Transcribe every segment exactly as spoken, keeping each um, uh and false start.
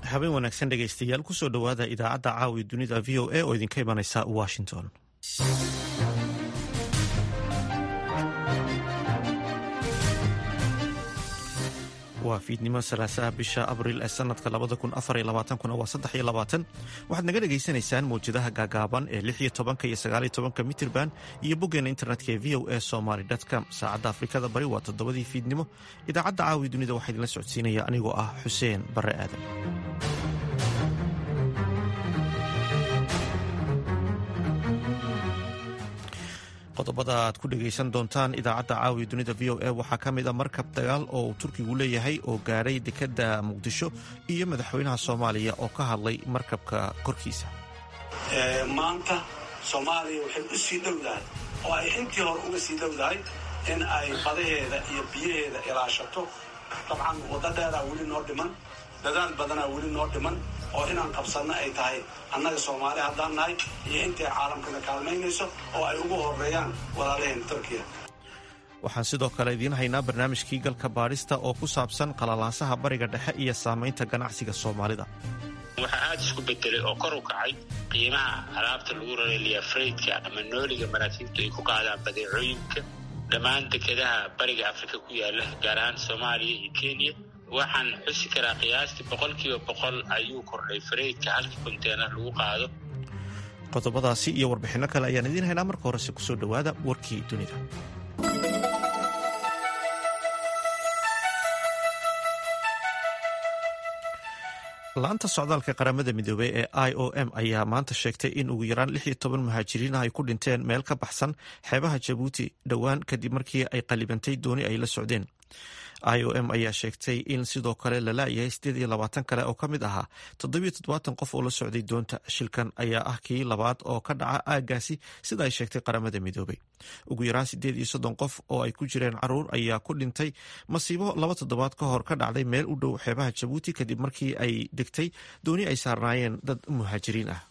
habeen wanaagsan dhegaystayaal kusoo dhowaada idaacadda caawi dunida v o a oo idinka imanaysa washington. waa fiidnimo salaasaha bisha abriil ee sanadka labada kun afar iyo labaatankuna waa saddex iyo labaatan waxaad naga dhagaysanaysaan mawjadaha gaagaaban ee lix iyo tobanka iyo sagaal iyo tobanka mitirban iyo boggeena internetka ee v o a somaly com. saacadda afrikada bari waa toddobadii fiidnimo. idaacadda caawi dunida waxaa idinla socodsiinaya anigoo ah xuseen barre aadan. qodobada aad ku dhegaysan doontaan idaacadda caawi dunida v o a waxaa ka mid a markab dagaal oo uu turkigu leeyahay oo gaadhay dekedda muqdisho iyo madaxweynaha soomaaliya oo ka hadlay markabka korkiisa. maanta soomaaliya waxay u sii dhowdahay oo ay intii hore uga sii dhowdahay in ay badaheeda iyo biyaheeda ilaashato. dabcan waddo dheeraa weli noo dhiman, dadaal badanaa weli noo dhiman oo inaan qabsanno ay tahay annaga soomaali haddaan nahay iyo intay caalamkana kaalmaynayso oo ay ugu horeeyaan walaalaheen turkiya. waxaan sidoo kale idiin haynaa barnaamijkii galka baadhista oo ku saabsan qalalaasaha bariga dhexe iyo saamaynta ganacsiga soomaalida. waxaa aada isku bedelay oo kor u kacay qiimaha alaabta lagu rareliya freydka ama nooliga maraakiibtu ay ku qaadaan badeecooyinka dhammaan dekedaha bariga afrika ku yaala, gaar ahaan soomaaliya iyo kenya. waxaan xusi karaa qiyaastii boqolkiiba boqol ayuu kordhay freydka halkii konteenar lagu qaado. qodobadaasi iyo warbixinno kale ayaan idiin haynaa. marka horese kusoo dhowaada warkii dunida. la-anta socdaalka qaramada midoobey ee i o m ayaa maanta sheegtay in ugu yaraan lix iyo toban muhaajiriin ah ay ku dhinteen meel ka baxsan xeebaha jabuuti dhowaan kadib markii ay qalibantay dooni ay la socdeen. i o m ayaa sheegtay in sidoo kale la laayahay siddeed iyo labaatan kale oo ka mid ahaa toddobiyo toddobaatan qof oo la socday doonta. shilkan ayaa ah kii labaad oo ka dhaca aaggaasi sida ay sheegtay qaramada midoobey. ugu yaraan siddeed iyo soddon qof oo ay ku jireen caruur ayaa ku dhintay masiibo laba toddobaad ka hor ka dhacday meel u dhow xeebaha jabuuti kadib markii ay degtay dooni ay saarnaayeen dad muhaajiriin ah.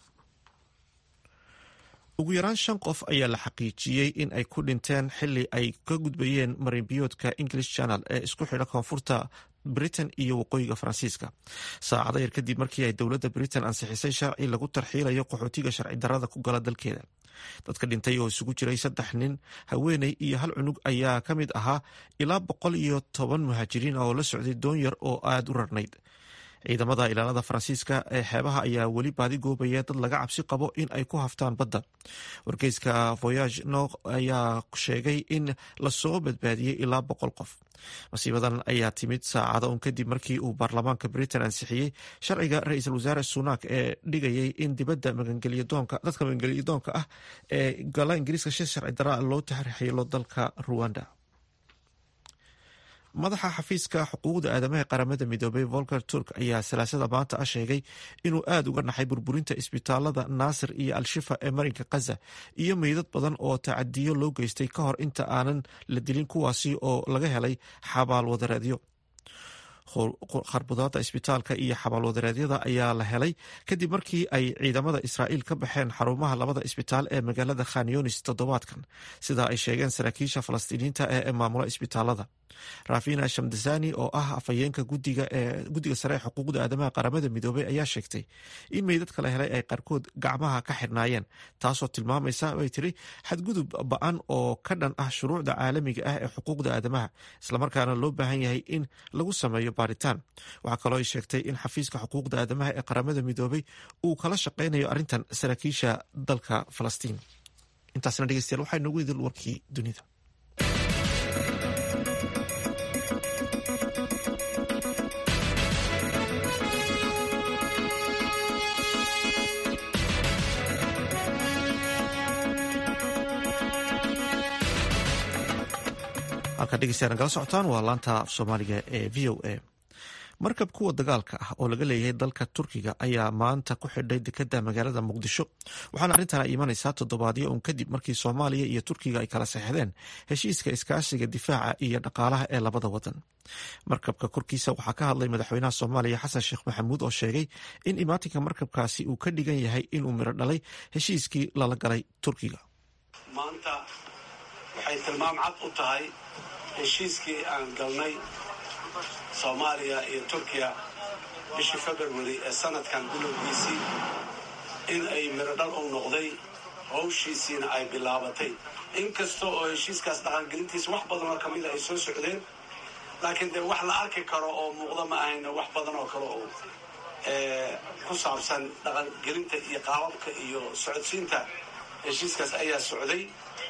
ugu yaraan shan qof ayaa la xaqiijiyey in ay ku dhinteen xili ay ka gudbayeen marinbiyoodka english channel ee isku xidha koonfurta britain iyo waqooyiga faransiiska saacado yar kadib markii ay dowladda britain ansixisay sharci lagu tarxiilayo qaxootiga sharci darrada ku gala dalkeeda. dadka dhintay oo isugu jiray saddex nin, haweeney iyo hal cunug ayaa ka mid ahaa ilaa boqol iyo toban muhaajiriin oo la socday doon yar oo aada u rarnayd. ciidamada ilaalada faransiiska ee xeebaha ayaa weli baadi goobaya dad laga cabsi qabo in ay ku haftaan badda. wargeyska voyage nok ayaa sheegay in lasoo badbaadiyey ilaa boqol qof. masiibadan ayaa timid saacado un kadib markii uu baarlamaanka britain ansixiyey sharciga ra-iisul wasaare sunak ee dhigayay in dibadda magangelyadoonka dadka magangelyadoonka ah ee gala ingiriiska shi sharci daraa loo taxriixilo dalka ruwanda. madaxa xafiiska xuquuqda aadamaha qaramada midoobey volker turk ayaa salaasada maanta ah sheegay inuu aada uga naxay burburinta isbitaalada naasir iyo al-shifa ee marinka khaza iyo meydad badan oo tacadiyo loo geystay ka hor inta aanan la dilin, kuwaasi oo laga helay xabaal wadareedyo. kharbudaada isbitaalka iyo xabaalwadareedyada ayaa la helay kadib markii ay ciidamada israa'iil ka baxeen xarumaha labada isbitaal ee magaalada khan yunis toddobaadkan, sida ay sheegeen saraakiisha falastiiniinta ee maamula isbitaalada. rafina shamdasani oo ah afhayeenka gudiga guddiga sare ee xuquuqda aadamaha qaramada midoobey ayaa sheegtay in meydadka la helay ay qaarkood gacmaha ka xidhnaayeen, taasoo tilmaamaysa bay tiri xadgudub ba-an oo ka dhan ah shuruucda caalamiga ah ee xuquuqda aadamaha, islamarkaana loo baahan yahay in lagu sameeyo baaritaan. waxaa kaloo ay sheegtay in xafiiska xuquuqda aadamaha ee qaramada midoobey uu kala shaqaynayo arrintan saraakiisha dalka falastiin. intaasna dhegeystayaal waxaa inoogu idil warkii dunida. halkaa dhegeystayaal nagala socotaan waa laanta af soomaaliga ee v o a. markab kuwa dagaalka ah oo laga leeyahay dalka turkiga ayaa maanta ku xidhay dekedda magaalada muqdisho, waxaana arrintan ay imanaysaa toddobaadyo un kadib markii soomaaliya iyo turkiga ay kala saxeexdeen heshiiska iskaashiga difaaca iyo dhaqaalaha ee labada wadan. markabka korkiisa waxaa ka hadlay madaxweynaha soomaaliya xasan sheekh maxamuud oo sheegay in imaatinka markabkaasi uu ka dhigan yahay inuu miro dhalay heshiiskii lala galay turkiga. maanta waxay tilmaam cad u tahay heshiiskii aan galnay soomaaliya iyo turkiya bishii february ee sanadkan bilowgiisii in ay miradhal u noqday hawshiisiina ay bilaabatay inkasta oo heshiiskaas dhaqangelintiisa wax badan oo ka mid a ay soo socdeen laakiin dee wax la arki karo oo muuqda ma ahayna wax badan oo kale oo ku saabsan dhaqangelinta iyo qaababka iyo socodsiinta heshiiskaas ayaa socday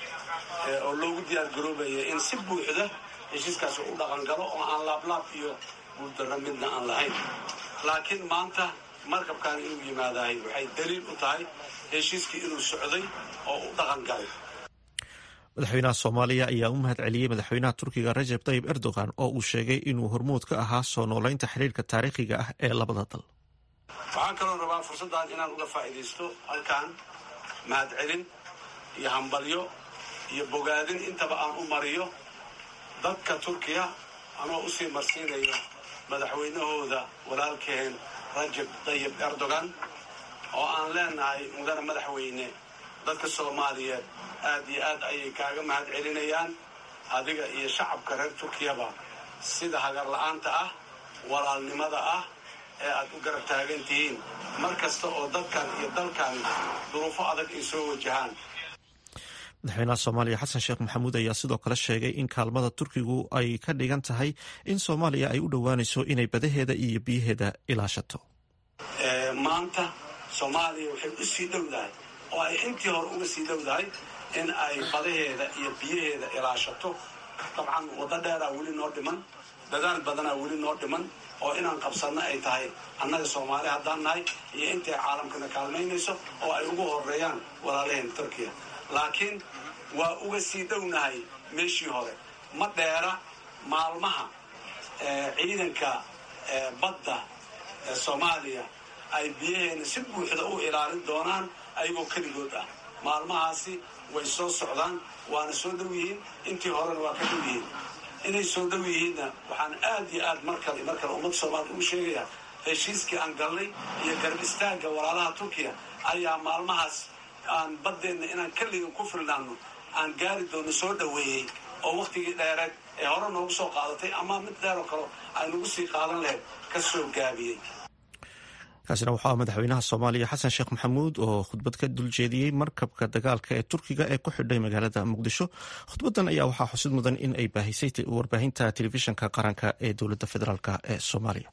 oo loogu diyaar garoobaya in si buuxda heshiiskaas u dhaqan galo oo aan laablaab iyo guuldarro midna aan lahayn laakiin maanta markabkan inuu yimaadahay waxay daliil u tahay heshiiskii inuu socday oo u dhaqan galay madaxweynaha soomaaliya ayaa u mahad celiyey madaxweynaha turkiga rajab tayyib erdogan oo uu sheegay inuu hormuud ka ahaa soo noolaynta xiriirka taariikhiga ah ee labada dal waxaan kaloo rabaa fursaddan inaan uga faa'iidaysto halkan mahad celin iyo hambalyo iyo bogaadin intaba aan u mariyo dadka turkiya anoo usii marsiinayo madaxweynahooda walaalkeen rajab tayyib erdogan oo aan leenahay mudane madaxweyne dadka soomaaliyeed aad iyo aad ayay kaaga mahad celinayaan adiga iyo shacabka reer turkiyaba sida hagar la-aanta ah walaalnimada ah ee aad u garab taagan tihiin mar kasta oo dadkan iyo dalkan duruufo adag ay soo wajahaan madaxweynaha soomaaliya xasan sheekh maxamuud ayaa sidoo kale sheegay in kaalmada turkigu ay ka dhigan tahay in soomaaliya ay u dhowaanayso inay badaheeda iyo biyaheeda ilaashato maanta soomaaliya waxay u sii dhowdahay oo ay intii hore uga sii dhowdahay in ay badaheeda iyo biyaheeda ilaashato dabcan waddo dheeraa weli noo dhiman dadaal badanaa weli noo dhiman oo inaan qabsanno ay tahay annaga soomaali haddaan nahay iyo intay caalamkana kaalmaynayso oo ay ugu horeeyaan walaalaheen turkiya laakiin waa uga sii dhownahay meeshii hore ma dheera maalmaha ciidanka badda ee soomaaliya ay biyaheena si buuxda u ilaalin doonaan ayagoo keligood ah maalmahaasi way soo socdaan waana soo dhow yihiin intii horena waa ka dhow yihiin inay soo dhow yihiinna waxaan aad iyo aad mar kale mar kale ummadda soomaaliya ugu sheegayaa heshiiskii aan galnay iyo garab istaagga walaalaha turkiya ayaa maalmahaas aan baddeenna inaan keligan ku filnaano aan gaari doono soo dhoweeyey oo wakhtigii dheereed ee hore noogu soo qaadatay ama mid dheer oo kale ay nagu sii qaadan lahayd ka soo gaabiyey kaasina waxaa madaxweynaha soomaaliya xasan sheekh maxamuud oo khudbad ka duljeediyey markabka dagaalka ee turkiga ee ku xidhay magaalada muqdisho khudbadan ayaa waxaa xusid mudan in ay baahisay warbaahinta telefishinka qaranka ee dowladda federaalk ee soomaaliya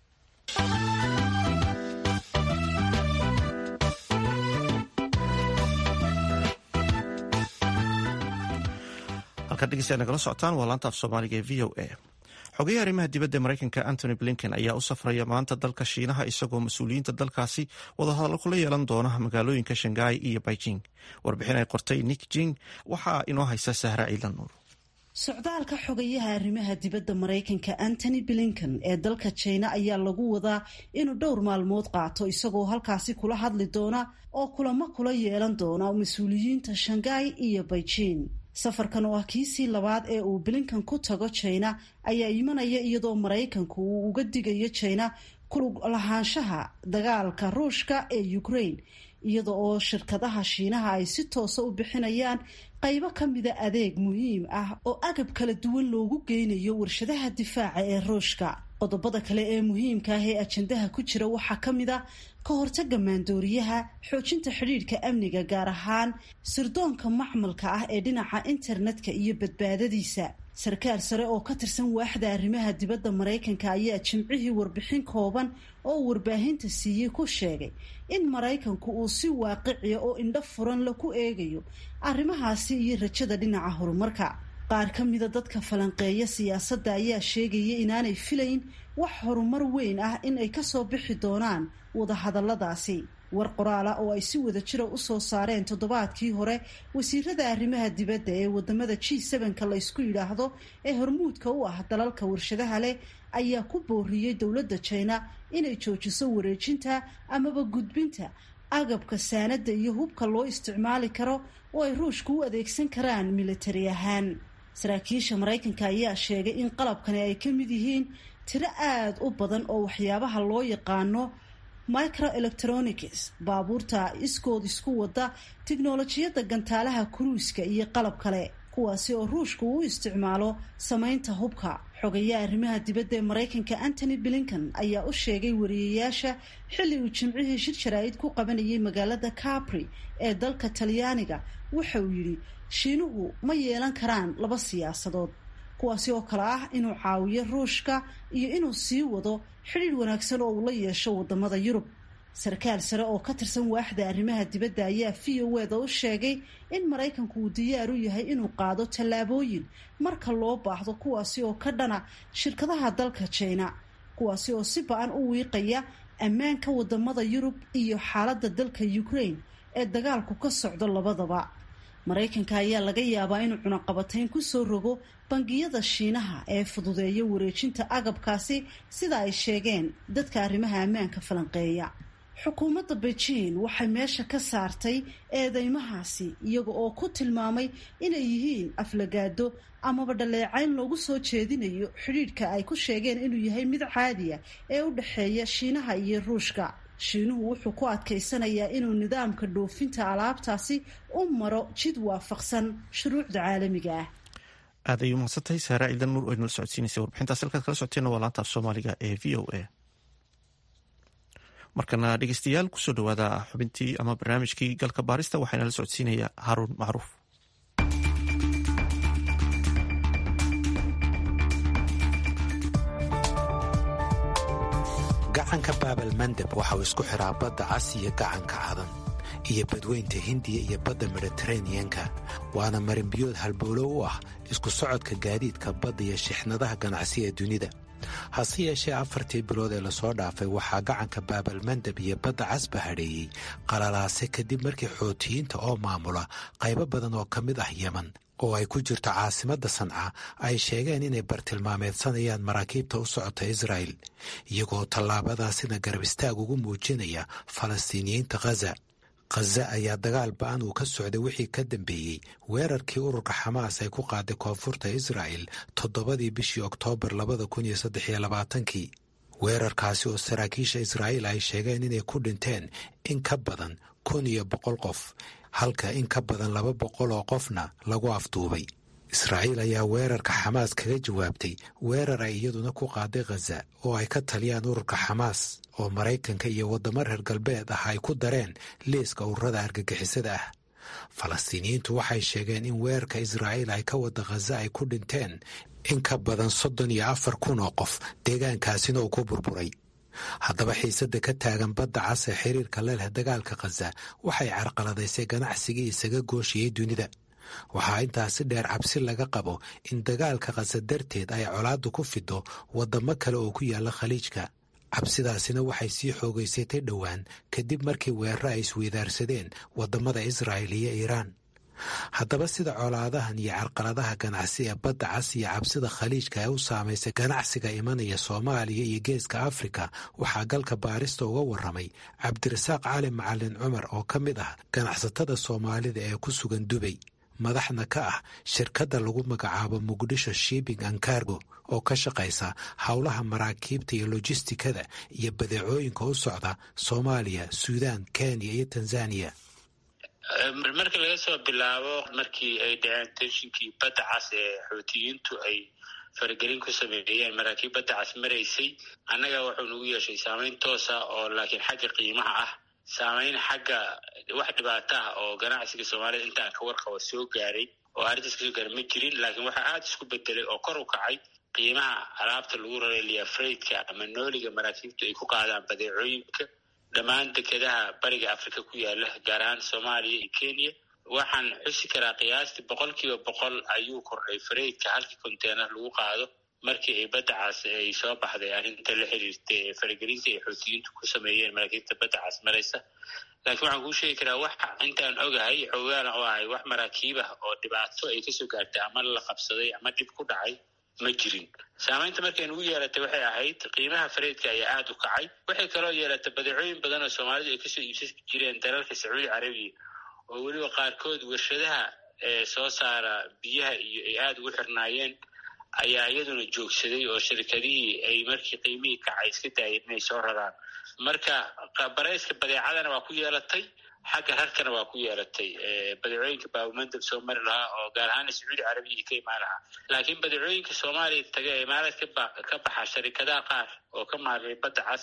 halkaad dhegeystayaad nagala socotaan waa laanta af soomaaliga ee v o a xogeyaha arrimaha dibadda maraykanka antony blinken ayaa u safraya maanta dalka shiinaha isagoo mas-uuliyiinta dalkaasi wadahadallo kula yeelan doona magaalooyinka shanghai iyo beijing warbixin ay qortay nick jing waxaa inoo haysa sahra ciidan nuur socdaalka xogayaha arrimaha dibadda maraykanka antony blinken ee dalka jina ayaa lagu wadaa inuu dhowr maalmood qaato isagoo halkaasi kula hadli doona oo kulamo kula yeelan doona mas-uuliyiinta shanghai iyo beijing safarkan oo ah kiisii labaad ee uu blinken ku tago jina ayaa imanaya iyadoo maraykanku uu uga digayo jina kulug lahaanshaha dagaalka ruushka ee ukraine iyada oo shirkadaha shiinaha ay si toosa u bixinayaan qaybo ka mida adeeg muhiim ah oo agab kala duwan loogu geynayo warshadaha difaaca ee ruushka qodobada kale ee muhiimka ah ee ajandaha ku jira waxaa ka mid a ka hortaga maandooriyaha xoojinta xidhiidhka amniga gaar ahaan sirdoonka macmalka ah ee dhinaca internetka iyo badbaadadiisa sarkaal sare oo ka tirsan waaxda arrimaha dibadda maraykanka ayaa jimcihii warbixin kooban oo warbaahinta siiyey ku sheegay in maraykanku uu si waaqiciya oo indho furan la ku eegayo arrimahaasi iyo rajada dhinaca horumarka qaar ka mida dadka falanqeeya siyaasadda ayaa sheegaya inaanay filayn wax horumar weyn ah in ay kasoo bixi doonaan wadahadalladaasi war qoraala oo ay si wada jira usoo saareen toddobaadkii hore wasiirada arrimaha dibadda ee wadamada g sevenka la ysku yidhaahdo ee hormuudka u ah dalalka warshadaha leh ayaa ku booriyey dowladda jina inay joojiso wareejinta amaba gudbinta agabka saanada iyo hubka loo isticmaali karo oo ay ruushka u adeegsan karaan militari ahaan saraakiisha maraykanka ayaa sheegay in qalabkani ay ka mid yihiin tiro aada u badan oo waxyaabaha loo yaqaano microelectronics baabuurta iskood isku wada tiknolojiyadda gantaalaha kuruiska iyo qalab kale kuwaasi oo ruushku u isticmaalo samaynta hubka. xogayaha arrimaha dibadda ee maraykanka antony blinken ayaa u sheegay wariyayaasha xilli uu jimcihii shir jaraa'id ku qabanayay magaalada capri ee dalka talyaaniga. waxa uu yidhi shiinuhu ma yeelan karaan laba siyaasadood, kuwaasi oo kale ah inuu caawiyo ruushka iyo inuu sii wado xidhiidh wanaagsan oo uu la yeesho wadamada Yurub. sarkaal sare oo ka tirsan waaxda arrimaha dibadda ayaa v o e da u sheegay in maraykanku uu diyaar u yahay inuu qaado tallaabooyin marka loo baahdo, kuwaasi oo ka dhana shirkadaha dalka China, kuwaasi oo si ba-an u wiiqaya ammaanka wadamada Yurub iyo xaaladda dalka Ukraine ee dagaalku ka socdo labadaba. maraykanka ayaa laga yaabaa inuu cunaqabatayn ku soo rogo bangiyada Shiinaha ee fududeeya wareejinta agabkaasi, sida ay sheegeen dadka arrimaha ammaanka falanqeeya. xukuumadda Beijing waxay meesha ka saartay eedeymahaasi iyaga oo ku tilmaamay inay yihiin aflagaado amaba dhaleecayn loogu soo jeedinayo xidhiidhka ay ku sheegeen inuu yahay mid caadiya ee u dhexeeya Shiinaha iyo Ruushka. Shiinuhu wuxuu ku adkaysanayaa inuu nidaamka dhoofinta alaabtaasi u maro jid waafaqsan shuruucda caalamiga ah. aad ayuu mahadsantahay Saara Ciidan Nuur oo inala socodsiinaysa warbixintaas. halkaad kala socoteena waa laanta af Soomaaliga ee v o a. markana dhegeystayaal kusoo dhawaada xubintii ama barnaamijkii galka baarista, waxaana la socodsiinaya Haruun Macruuf. gacanka baabal mandab waxa uu isku xiraa badda cas iyo gacanka cadan iyo badweynta hindiya iyo badda mediteraneanka, waana marinbiyood halbowlo u ah isku socodka gaadiidka badda iyo shixnadaha ganacsi ee dunida. hase yeeshee afartii bilood ee lasoo dhaafay waxaa gacanka baabal mandab iyo badda casba hadheeyey qalalaase kadib markii xootiyiinta oo maamula qaybo badan oo ka mid ah yeman oo ay ku jirto caasimadda sanca ay sheegeen inay bartilmaameedsanayaan maraakiibta u socota israa'il, iyagoo tallaabadaasina garab istaag ugu muujinaya falastiiniyiinta khaza. khaza ayaa dagaal ba-an uu ka socday wixii ka dambeeyey weerarkii ururka xamaas ay ku qaaday koonfurta israa'il toddobadii bishii oktoobar labada kun iyo saddex iyo labaatankii. weerarkaasi oo saraakiisha israa'iil ay sheegeen inay ku dhinteen in ka badan kun iyo boqol qof, halka in ka badan laba boqol oo qofna lagu afduubay. israa'iil ayaa weerarka xamaas kaga jawaabtay weerar ay iyaduna ku qaaday khaza oo ay ka taliyaan ururka xamaas oo maraykanka iyo waddamo reer galbeed ah ay ku dareen liiska ururada argagixisada ah. falastiiniyiintu waxay sheegeen in weerarka israa'iil ay ka wada khaza ay ku dhinteen in ka badan soddon iyo afar kun oo qof, deegaankaasina uu ku burburay. haddaba xiisadda ka taagan badda cas ee xiriirka la leh dagaalka khaza waxay carqaladaysay ganacsigii isaga gooshiyey dunida. waxaa intaasi dheer cabsi laga qabo in dagaalka khaza darteed ay colaaddu ku fido waddamo kale oo ku yaalla khaliijka. cabsidaasina waxay sii xoogaysatay dhowaan kadib markii weeraro ay isweydaarsadeen waddamada israa'il iyo iiraan. haddaba sida colaadahan iyo carqaladaha ganacsi ee badda cas iyo cabsida khaliijka ee u saamaysay ganacsiga imanaya Soomaaliya iyo geeska Afrika, waxaa galka baarista uga warramay Cabdirasaaq Cali Macalin Cumar oo ka mid ah ganacsatada Soomaalida ee ku sugan Dubay, madaxna ka ah shirkadda lagu magacaabo Muqdisho Shipping and Cargo oo ka shaqaysa howlaha maraakiibta iyo lojistikada iyo badeecooyinka u socda Soomaaliya, Suudaan, Kenya iyo Tanzania. marka laga soo bilaabo markii ay dhaceen tensinkii badda cas ee xootiyiintu ay faragelin ku sameeyeen maraakiib badda cas maraysay, annaga wuxuu nagu yeeshay saamayn toosa oo laakiin xagga qiimaha ah, saamayn xagga wax dhibaato ah oo ganacsiga Soomaalida intaan ka warqabo soo gaaray oo arrintaas kasoo gaaray ma jirin. laakiin waxaa aada isku bedelay oo kor u kacay qiimaha alaabta lagu rareliya freydka ama nooliga maraakiibtu ay ku qaadaan badeecooyinka dhammaan dekedaha bariga Afrika ku yaala, gaar ahaan Soomaaliya iyo Kenya. waxaan xusi karaa qiyaastii boqolkiiba boqol ayuu kordhay freydka halkii konteenar lagu qaado markii ay badda cas ay soo baxday arrinta la xiriirtay faragelinta ay xootiyiintu ku sameeyeen maraakiibta badda cas maraysa. laakiin waxaan kuu sheegi karaa wax intaan ogahay xoogaana oo ahay wax maraakiib ah oo dhibaato ay kasoo gaartay ama la qabsaday ama dhib ku dhacay ma jirin. saamaynta markay nagu yeelatay waxay ahayd qiimaha freydka ayaa aada u kacay. waxay kaloo yeelatay badeecooyin badan oo Soomaalidu ay kasoo iibsan jireen dalalka Sacuudi Carabiya oo weliba qaarkood warshadaha ee soo saara biyaha iyo ay aada ugu xirnaayeen ayaa iyaduna joogsaday oo shirkadihii ay markii qiimihii kacay iska daayeen inay soo raraan. marka barayska badeecadana waa ku yeelatay, xagga rarkana waa ku yeelatay badeecooyinka baabumandab soo mari lahaa oo gaar ahaan sacuudi carabiya ka imaan lahaa laakiin badeecooyinka soomaaliya taga ee imaaraad ka baxa sharikadaha qaar oo ka maaray badda cas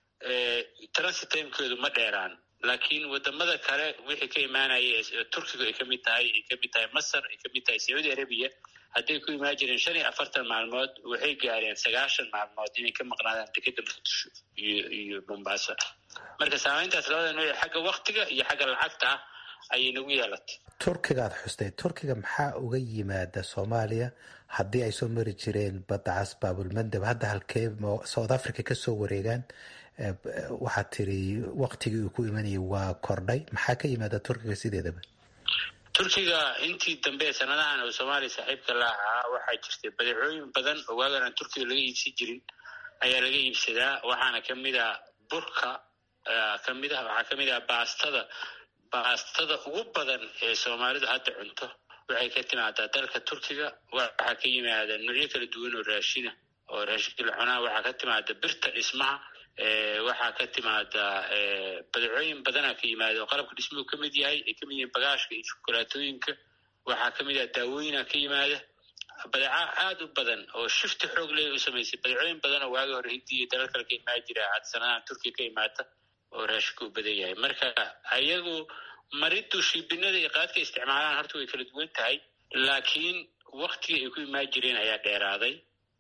transit timekoodu ma dheeraan laakiin wadamada kale wixii ka imaanaya turkiga ay kamid tahay ay kamid tahay masar ay kamid tahay sacuudi arabiya hadday ku imaan jireen shan iyo afartan maalmood waxay gaareen sagaashan maalmood inay ka maqnaadaan dekeda muqdisho iyo iyo mombasa marka saamayntaas labada nooc xagga waktiga iyo xagga lacagta ah ayay nagu yeelatay. turkigaad xustay turkiga maxaa uga yimaada soomaaliya haddii ay soo mari jireen badda cas baabulmandab hadda halkee south africa kasoo wareegaan waxaad tiri waktigii uu ku imanayay waa kordhay maxaa ka yimaada turkiga sideedaba? turkiga intii dambe sanadahan oo soomaaliya saaxiibka la ahaa waxaa jirtay badeecooyin badan oo waagaan aan turkiga laga iibsan jirin ayaa laga iibsadaa waxaana kamid ah burka kamid ah waxaa kamid ah baastada baastada ugu badan ee soomaalidu hadda cunto waxay ka timaadaa dalka turkiga waxaa ka yimaada noocyo kala duwan oo raashina oo raashinka la cunaa waxaa ka timaada birta dhismaha waxaa ka timaada badeecooyin badanaa ka yimaada oo qalabka dhismuhu ka mid yahay ay kamid yihiin bagaashka iyo shukulaatooyinka waxaa kamid ah daawooyina ka yimaada badeeca aada u badan oo shifti xoog leh u samaysay badeecooyin badan oo waagi hore hindiya iyo dalal kale ka imaan jira had sanadahan turkiga ka imaata oo raashinku u badan yahay marka ayagu maridu shiibinada iyo qaadka isticmaalaan horta way kala duwan tahay laakiin waktiga ay ku imaan jireen ayaa dheeraaday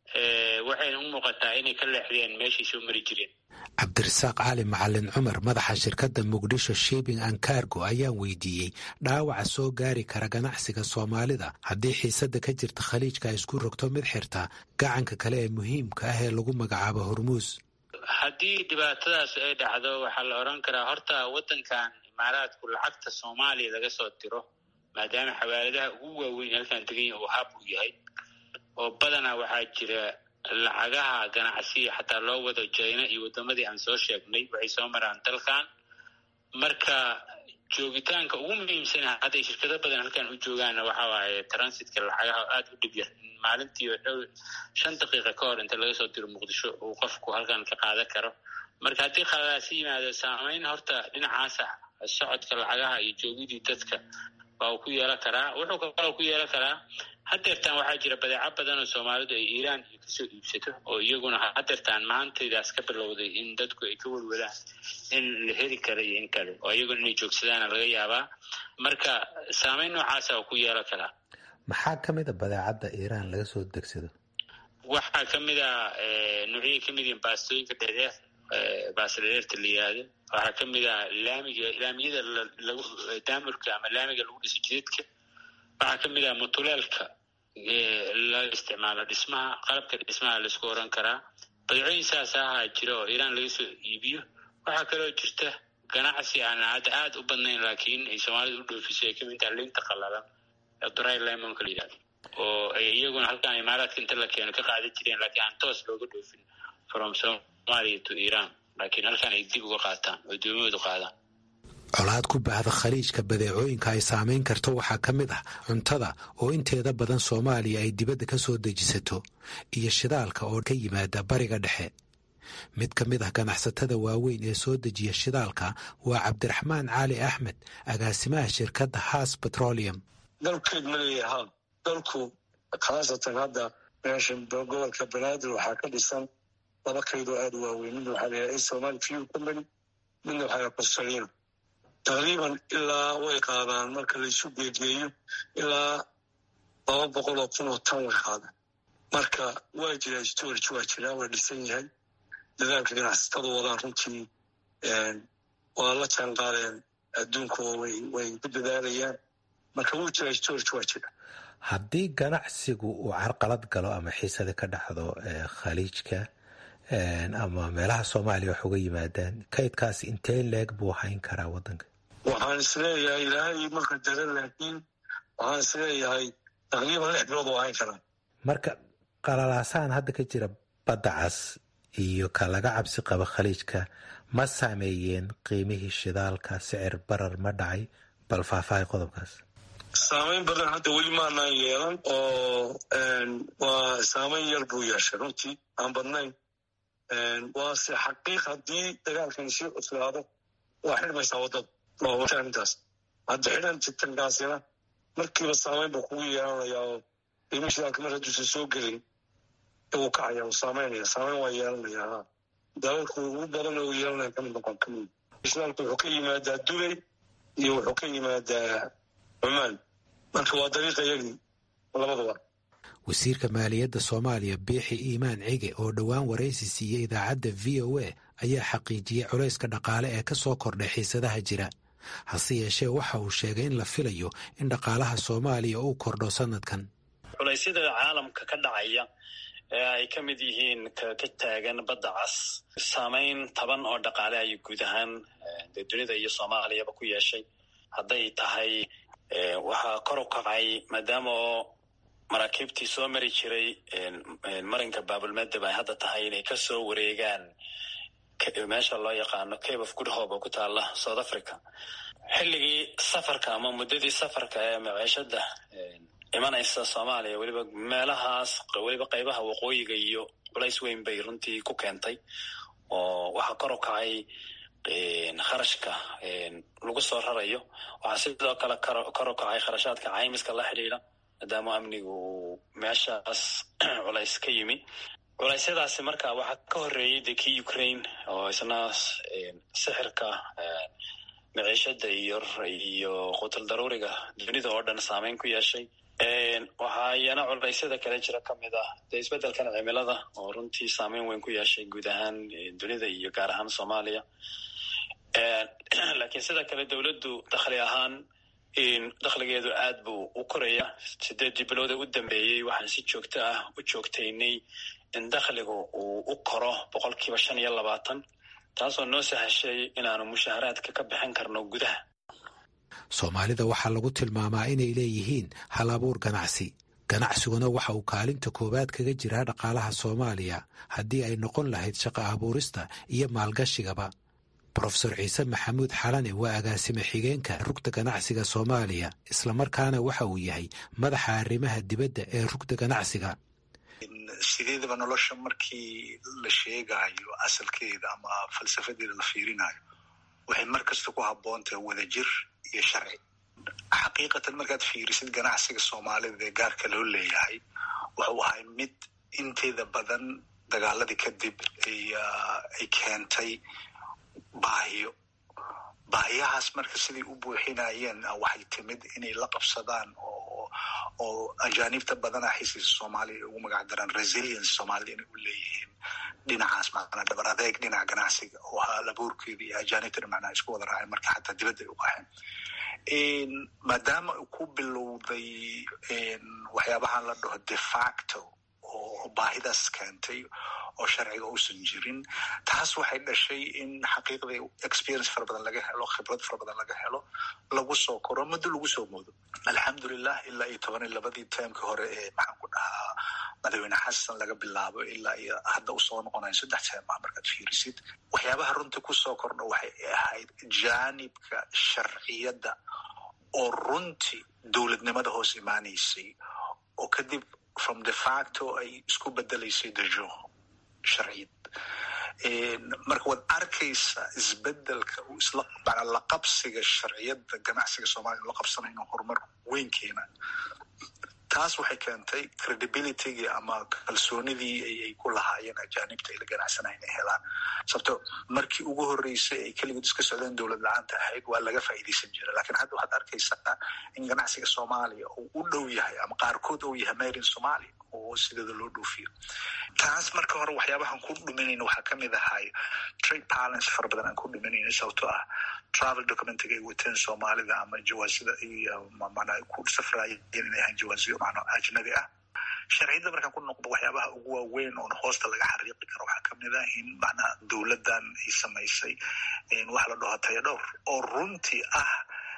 waxayna u muuqataa inay ka leexdeen meeshay soo mari jireen. cabdirasaaq cali macalin cumar madaxa shirkadda muqdisho shipping and cargo ayaan weydiiyey dhaawaca soo gaari kara ganacsiga soomaalida haddii xiisadda ka jirta khaliijka ay isku rogto mid xirta gacanka kale ee muhiimka ah ee lagu magacaabo hormuus. haddii dhibaatadaas ay dhacdo waxaa la oran karaa horta waddankan imaaraadku lacagta soomaaliya laga soo diro maadaama xawaaladaha ugu waaweyn halkan degan uu hab u yahay oo badanaa waxaa jira lacagaha ganacsiga xataa loo wado jayna iyo wadamadii aan soo sheegnay waxay soo maraan dalkan marka joogitaanka ugu muhiimsan hadday shirkado badan halkan u joogaanna waxa waaye transitka lacagaha aada u dhib yar maalintii dhow shan daqiiqa ka hor inta laga soo diro muqdisho uu qofku halkan ka qaadan karo marka haddii khaladaasi yimaado saamayn horta dhinacaasa socodka lacagaha iyo joogidii dadka waa uu ku yeelan karaa wuxuu kaloo ku yeelan karaa hadeertaan waxaa jira badeeco badan oo soomaalidu ay iiraan iyo kasoo iibsato oo iyaguna hadeertaan maantaydaas ka bilowday in dadku ay ka welwelaan in la heli kara iyo in kale oo iyaguna inay joogsadaana laga yaabaa marka saamayn noocaasa oo ku yeelan karaa. maxaa kamid a badeecadda iiraan laga soo degsado? waxaa kamid a noocyay kamid yihiin baastooyinka dheereer baasdheereerta la yihahdo waxaa kamid ah laamiga laamiyada lagu daamurka ama laamiga lagu dhiso jidadka waxaa kamid ah mutuleelka la isticmaalo dhismaha qalabka dhismaha laisku oran karaa badeecooyin saas ahaa jira oo iiraan laga soo iibiyo waxaa kaloo jirta ganacsi aan hadda aada u badnayn laakiin ay soomaalida u dhoofiso ay kamid tahay liinta qalalan dry lemonka la yidhahdo oo ay iyaguna halkan imaaraadka inta la keeno ka qaadan jireen laakiin aan toos looga dhoofin from somalia to iran laakiin halkan ay dib uga qaataan oo doomahoodu qaadaan. colaad ku baahda khaliijka badeecooyinka ay saamayn karto waxaa ka mid ah cuntada oo inteeda badan soomaaliya ay dibadda ka soo dejisato iyo shidaalka oo ka yimaada bariga dhexe. mid ka mid ah ganacsatada waaweyn ee soo dejiya shidaalka waa cabdiraxmaan cali axmed agaasimaha shirkadda haas petroleum. dalkeed ma leeyahaa dalku khaasatan hadda meesha gobolka banaadir waxaa ka dhisan laba kaydoo aada u waaweyn midna waxaa leeyahay somali fuel company midna waxaa costalino taqriiban ilaa way qaadaan marka laisu geegeeyo ilaa laba boqol oo kun oo tan way qaadaan marka waa jiraa storage waa jiraa waa dhisan yahay dadaalka ganacsatada wadaan runtii waa la jaan qaadeen adduunka way ku dadaalayaan marka wuu jiraa storage waa jira. haddii ganacsigu uu carqalad galo ama xiisada ka dhacdo khaliijka ama meelaha soomaaliya wax uga yimaadaan kaydkaas intee leeg buu hayn karaa waddanka? waxaan isleeyahay ilaahay marka dara laakiin waxaan isleeyahay taqriiban lix bilood oo hayn karaa. marka qalalaasahan hadda ka jira badda cas iyo ka laga cabsi qaba khaliijka ma saameeyeen qiimihii shidaalka sicir barar ma dhacay bal faahfaahay qodobkaas. saamayn badan hadda weli maanaan yeelan oo waa saamayn yar buu yeeshay runtii aan badnayn waase xaqiiq haddii dagaalkan sii cuslaado waa xidhmaysaa waddada maawata arrintaas hadda xidhan titankaasina markiiba saamayn buu kugu yeelanayaa oo qiimo shidaalka mar hadduusan soo gelin uu kacaya uu saamaynaya saamayn waa yeelanayaa dalalku ugu badan uu yeelanaya kamid noqon kamid shidaalku wuxuu ka yimaadaa dubay iyo wuxuu ka yimaadaa cumaan marka waa dariiqa yagii labadaba. wasiirka maaliyadda soomaaliya biixi iimaan cige oo dhowaan waraysi siiyey idaacadda v o a ayaa xaqiijiyey culayska dhaqaale ee ka soo kordhay xiisadaha jira hase yeeshee waxa uu sheegay in la filayo in dhaqaalaha soomaaliya uu kordho sanadkan. culaysyada caalamka ka dhacaya ee ay ka mid yihiin ka taagan badda cas saamayn taban oo dhaqaale ay guud ahaan dee dunida iyo soomaaliyaba ku yeeshay hadday tahay waxaa kor u kacay maadaama oo maraakiibtii soo mari jiray marinka baabulmadeb ay hadda tahay inay ka soo wareegaan meesha loo yaqaano cape of good hope oo ku taala south africa. xilligii safarka ama muddadii safarka ee maciishada imanaysa soomaaliya weliba meelahaas weliba qaybaha waqooyiga iyo culays weyn bay runtii ku keentay oo waxaa kor u kacay kharashka lagu soo rarayo. waxaa sidoo kale kor u kacay kharashaadka caymiska la xidhiidha maadaama amnigu uu meeshaas culays ka yimi. culaysyadaasi marka waxaa ka horreeyey de kii ukraine oo isna sixirka maciishada iyo iyo qutul daruuriga dunida oo dhan saameyn ku yeeshay. waxaa iyana culeysyada kale jira kamid ah dee isbedelkan cimilada oo runtii saameyn weyn ku yeeshay guud ahaan dunida iyo gaar ahaan soomaaliya. laakiin sida kale dowladdu dakhli ahaan dakhligeedu aad buu u koraya. sideedii bilooda u dambeeyey waxaan si joogto ah u joogtaynay in dakhligu uu u koro boqol kiiba shan iyo labaatan taasoo noo sahashay inaanu mushaaharaadka ka bixin karno gudaha. soomaalida waxaa lagu tilmaamaa inay leeyihiin hal abuur ganacsi ganacsiguna waxa uu kaalinta koowaad kaga jiraa dhaqaalaha soomaaliya haddii ay noqon lahayd shaqo abuurista iyo maalgashigaba. brofesor ciise maxamuud xalane waa agaasime xigeenka rugta ganacsiga soomaaliya islamarkaana waxa uu yahay madaxa arrimaha dibadda ee rugta ganacsiga. sideedaba nolosha markii la sheegayo asalkeeda ama falsafadeeda la fiirinayo waxay mar kasta ku habboon tahay wadajir iyo sharci. xaqiiqatan markaad fiirisid ganacsiga soomaalida ee gaarka loo leeyahay wuxuu ahay mid inteeda badan dagaaladii kadib ay keentay baahiyo. baahiyahaas marka siday u buuxinayeen waxay timid inay la qabsadaan oo oo ajaanibta badana xisiisa soomaaliya ugu magac daraan resilience soomaalida inay u leeyihiin dhinacaas macnaa dhabar adeeg dhinaca ganacsiga oo hal abuurkeeda iyo ajaanibtana macnaha isku wada raaceen marka xataa dibadda ay u qaxeen. maadaama ku bilowday waxyaabahan la dhaho de facto oo baahidaas keentay oo sharciga uusan jirin taas waxay dhashay in xaqiiqda experience fara badan laga helo khibrad fara badan laga helo lagu soo koro muddo lagu soo moodo. alxamdulilah ilaa iyo toban iyo labadii taamkii hore ee maxaan ku dhahaa madaxweyne xasan laga bilaabo ilaa iyo hadda usoo noqonayo saddex teema markaad fiirisid waxyaabaha runtii kusoo kordha waxay ahayd jaanibka sharciyadda oo runtii dowladnimada hoos imaanaysay oo kadib from de facto ay isku bedelaysay dejo sharciyad. marka waad arkaysa isbedelka uu isla macnaa la qabsiga sharciyadda ganacsiga soomaaliya la qabsanayno horumar weyn keena. taas waxay keentay credibilitygii ama kalsoonidii ay ku lahaayeen ajaanibta ay la ganacsanayn inay helaan. sababto markii ugu horreysay ay keligood iska socdeen dowlad la-aanta ahayd waa laga faa'iidaysan jira laakiin hadda waxaad arkaysaa in ganacsiga soomaaliya uu u dhow yahay ama qaarkood uu yahay made in somalia oo sideeda loo dhoofiyo. taas marka hore waxyaabahan ku dhuminayna waxaa kamid ahay trade balance fara badan aan ku dhuminayna sababtoo ah travel documentiga ay wateen soomaalida ama jawaasida iyo manaa ku safraayeen inay ahaan jawaasiyo macnaa ajnabi ah. sharciyadda markaan ku noqdo waxyaabaha ugu waaweyn oon hoosta laga xariiqi karo waxaa kamid ah in macnaa dowladdan ay samaysay wax la dhaho taya dhowr oo runtii ah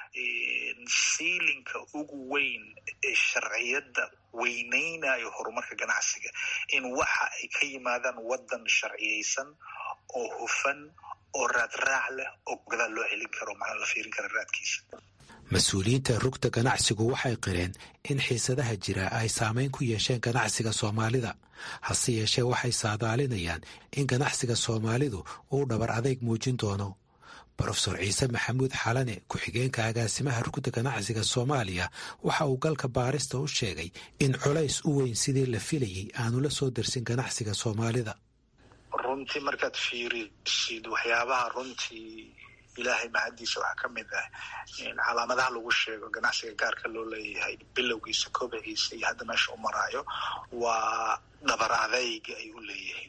siilinka ugu weyn ee sharciyadda weyneynayo horumarka ganacsiga in waxa ay ka yimaadaan waddan sharciyeysan oo hufan oo raadraac leh oo gadaal loo celin karo macnaa la fiirin kara raadkiisa. mas-uuliyiinta rugta ganacsigu waxay qireen in xiisadaha jira ay saameyn ku yeesheen ganacsiga soomaalida hase yeeshee waxay saadaalinayaan in ganacsiga soomaalidu uu dhabar adeyg muujin doono. brofesor ciise maxamuud xalane ku-xigeenka agaasimaha rugda ganacsiga soomaaliya waxa uu galka baarista u sheegay in culays u weyn sidii la filayey aanu la soo darsin ganacsiga soomaalida. runtii markaad fiirisid waxyaabaha runtii ilaahay mahadiisa waxaa ka mid ah calaamadaha lagu sheego ganacsiga gaarka loo leeyahay bilowgiisa kobiciisa iyo hadda meesha u maraayo waa dhabar adayga ay u leeyihiin.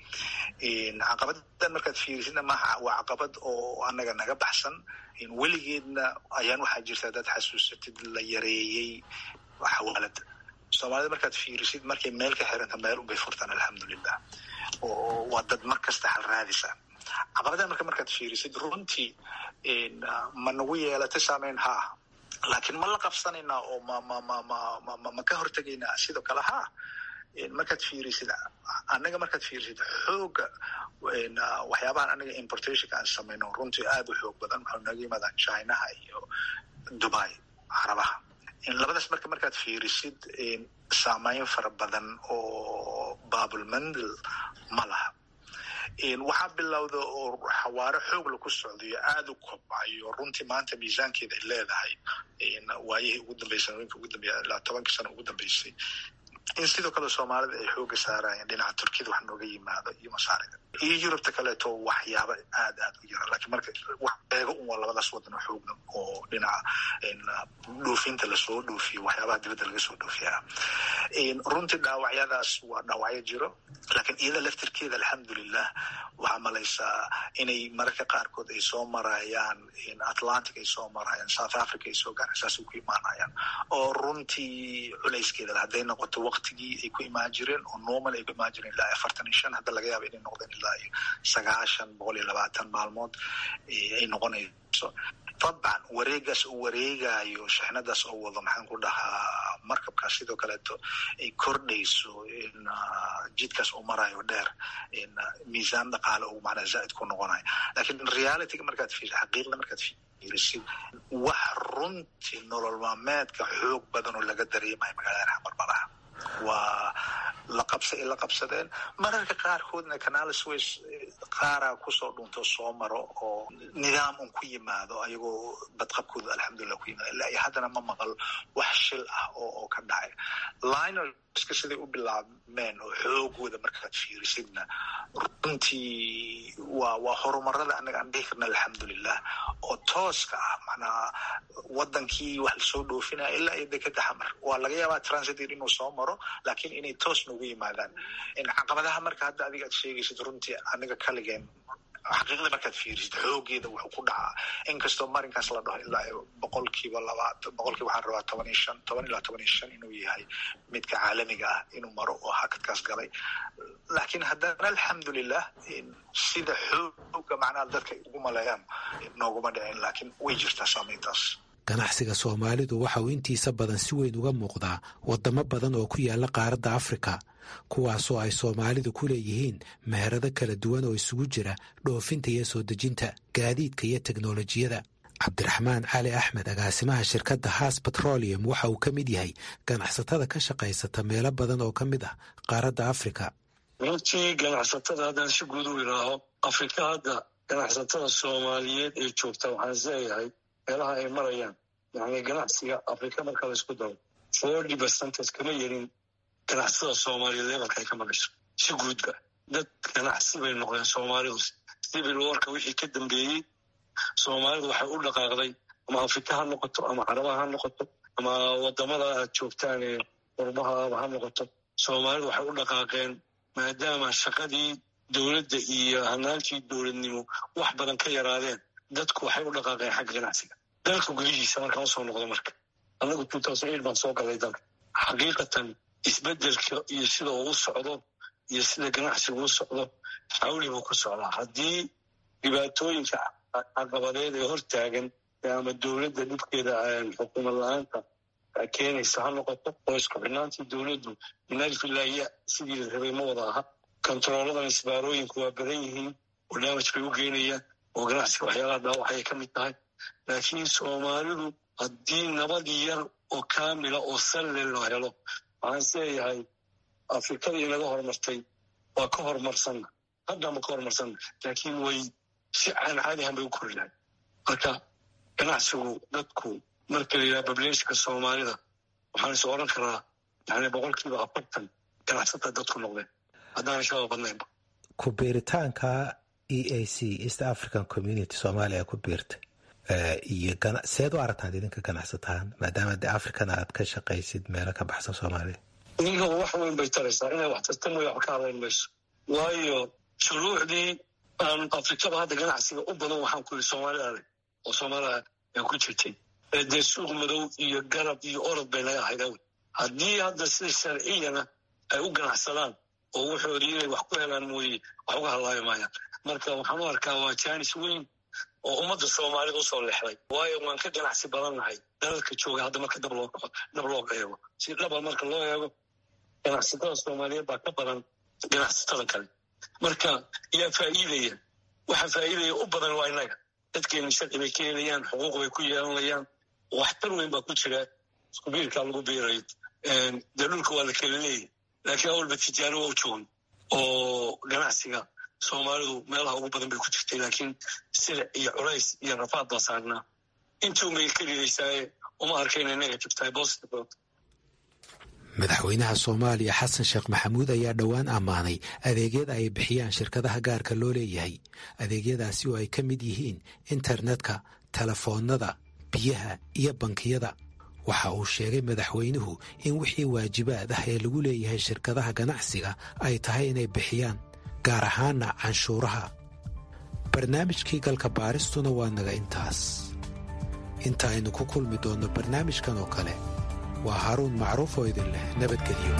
caqabadan markaad fiirisidna maha waa caqabad oo anaga naga baxsan. weligeedna ayaan waxaa jirta dad xasuusatid la yareeyey xawaalada soomaalida. markaad fiirisid markay meel ka xiranta meel unbay furtaan alxamdulilah, oo waa dad mar kasta xal raadisa. caqabadan marka markaad fiirisid runtii ma nagu yeelatay saameyn haa, laakiin ma la qabsanaynaa oo ma ma ma ma ma ma ka hortegaynaa sidoo kale haa. markaad fiirisid anaga markaad fiirisid xooga waxyaabahan anaga importationka aan samayno runtii aada u xoog badan waxaa naga yimaadaan chinaha iyo dubai carabaha. labadaas marka markaad fiirisid saameyn fara badan oo babulmandel ma laha. waxaa bilowda oo xawaaro xoog laku socdayo aada u kobcayo runtii maanta miisaankeeda ay leedahay waayihii ugu dambeysay sanooyinka ugu dambeeya ilaa tobankii sano ugu dambeysay in sidoo kale soomaalida ay xooga saarayeen dhinaca turkiyada wax nooga yimaado iyo masaarida iyo yurubta kaleeto waxyaaba aad aad u yara. laakiin marka wax eega un waa labadaas wadan oo xoogna oo dhinaca dhoofinta lasoo dhoofiyo waxyaabaha dibadda laga soo dhoofiyaa. runtii dhaawacyadaas waa dhaawacyo jiro, laakiin iyada laftirkeeda alxamdulilah waxaa malaysaa inay mararka qaarkood ay soo marayaan atlantic ay soo marayaan south africa ay soo gaaraan saasay ku imaanayaan oo runtii culayskeeda hadday noqoto waqtigii ay ku imaan jireen oo normal ay ku imaan jireen ilaa afartan iyo shan hadda laga yaaba inay noqdeen ilaa iyo sagaashan boqol iyo labaatan maalmood ay noqonayso. dabcan wareegaas uu wareegayo shixnadaas oo wado maxaan ku dhahaa markabkaas sidoo kaleeto ay kordhayso jidkaas uu marayo dheer miisaan dhaqaale uu macnaa zaa'id ku noqonayo. laakiin realityga markaad fiirisid xaqiiqda markaad fiirisid wax runtii nolol maalmeedka xoog badan oo laga dareemayo magaalada xamarbalaha waa la qabsa ay la qabsadeen. mararka qaarkoodna canal Suez qaaraa kusoo dhunto soo maro oo nidaam un ku yimaado ayagoo badqabkooda alxamdulilah ku yimaado ilaa iyo haddana ma maqal wax shil ah oo oo ka dhacay. linerska siday u bilaabmeen oo xoogooda markaad fiirisidna runtii waa waa horumarada anaga aan dhihi karna alxamdulilah oo tooska ah. macnaa wadankii wax lasoo dhoofinaya ilaa iyo dekeda xamar waa laga yaabaa transit inuu soo maro laakiin inay toos noogu yimaadaan. caqabadaha marka hadda adiga aad sheegaysid runtii aniga kaligeen xaqiiqda markaad fiirisid xoogeeda wuxuu ku dhacaa inkastoo marinkaas la dhaho ilaa boqolkiiba labaatan boqolkiiba waxaan rabaa toban iyo shan toban ilaa toban iyo shan inuu yahay midka caalamiga ah inuu maro oo hakadkaas galay. laakiin haddana alxamdulilah sida xooga macnaha dadka ugu maleeyaan nooguma dhicin, laakiin way jirtaa saameyntaas. ganacsiga soomaalidu waxa uu intiisa badan si weyn uga muuqdaa wadamo badan oo ku yaala qaaradda afrika, kuwaasoo ay soomaalidu ku leeyihiin meherado kala duwan oo isugu jira dhoofinta iyo soo dejinta, gaadiidka iyo teknolojiyada. cabdiraxmaan cali axmed agaasimaha shirkadda haas petroleum waxa uu ka mid yahay ganacsatada ka shaqaysata meelo badan oo ka mid ah qaaradda afrika. runtii ganacsatada haddaan si guud u idhaaho afrika hadda ganacsatada soomaaliyeed ee joogta waxaan isleeyahay meelaha ay marayaan yani ganacsiga afrika marka la isku daro forty percentage kama yarin ganacsatada soomaaliyeed levelka ay ka marayso. si guudba dad ganacsi bay noqdeen soomaalidu. civil warka wixii ka dambeeyey soomaalidu waxay u dhaqaaqday ama afrika ha noqoto ama carabaha ha noqoto ama wadamada aad joogtaan ee qurbahaaba ha noqoto, soomaalidu waxay u dhaqaaqeen maadaama shaqadii dowladda iyo hanaankii dowladnimo wax badan ka yaraadeen, dadku waxay u dhaqaaqeen xagga ganacsiga. dalka gudihiisa markaan usoo noqdo marka anagu two thousand eight baan soo galay dalka. xaqiiqatan isbedelka iyo sida uu u socdo iyo sida ganacsigu u socdo xawli buu ku socdaa. haddii dhibaatooyinka caqabadeed ee hortaagan ama dowladda dhibkeeda xukuumad la-aanta keenaysa ha noqoto oo isku xidhnaantii dowladdu minalfilahiya sidii la rabay ma wada aha. kontarooladan isbaarooyinku waa badan yihiin oo damaj bay u geenayaan oo ganacsiga waxyaalaha dhaawacay ka mid tahay. laakiin soomaalidu haddii nabad yar oo kaamila oo salle loo helo waxaan isleeyahay afrikada inaga horumartay waa ka horumarsanna haddama ka horumarsanna laakiin way si aan caadi ahaan bay u kori lahay. marka ganacsigu dadku marka la yidhaha bableshka soomaalida waxaan is oran karaa yani boqolkiiba afartan ganacsata dadku noqdeen haddaan shaba badnaynba. ku biiritaanka e a c East African Community Soomaaliya ku biirtay iyo seed u aragtaan idinka ganacsataan maadaama de african aad ka shaqaysid meelo ka baxsan Soomaaliya? idinka wax weyn bay taraysaa inay wax tartan way wax ka hadlayn mayso, waayo shuruucdii aan afrikaba hadda ganacsiga u badan waxaan ku yidhi soomaalida adag oo soomaalida ay ku jirtay dee suuq madow iyo garab iyo orod bay naga ahayd awl. haddii hadda sida sharciyana ay u ganacsadaan oo wuxoodii inay wax ku helaan mooye wax uga hadlaayo maayaan. marka waxaan u arkaa waa jaanis weyn oo ummadda soomaalida usoo lexday, waayo waan ka ganacsi badannahay dalalka jooga hadda marka dab loo dab loo eego si dhaba marka loo eego ganacsatada soomaaliyeed baa ka badan ganacsatada kale. marka yaa faa'iidaya waxa faa'iidaya u badan waa innaga dadkeena sharci bay ka helayaan, xuquuq bay ku yeelanayaan, waxtar weyn baa ku jira isku biirkaa lagu biirayo. dee dhulka waa la kala leeyahy laakiin awalba tijaaro waa u joogan oo ganacsiga soomaalidu meelaha ugu badan bay ku jirtay, laakiin silic iyo culays iyo rafaad baa saarnaa. intuu may ka ridaysaaye uma arkayna negative tahay positive. madaxweynaha Soomaaliya Xasan Sheekh Maxamuud ayaa dhowaan ammaanay adeegyada ay bixiyaan shirkadaha gaarka loo leeyahay, adeegyadaasi oo ay ka mid yihiin internetka, telefoonada, biyaha iyo bankiyada. waxa uu sheegay madaxweynuhu in wixii waajibaad ah ee lagu leeyahay shirkadaha ganacsiga ay tahay inay bixiyaan, gaar ahaana canshuuraha. barnaamijkii galka baaristuna waa naga intaas. inta aynu ku kulmi doonno barnaamijkan oo kale, waa Haaruun Macruuf oo idin leh nabadgelyo.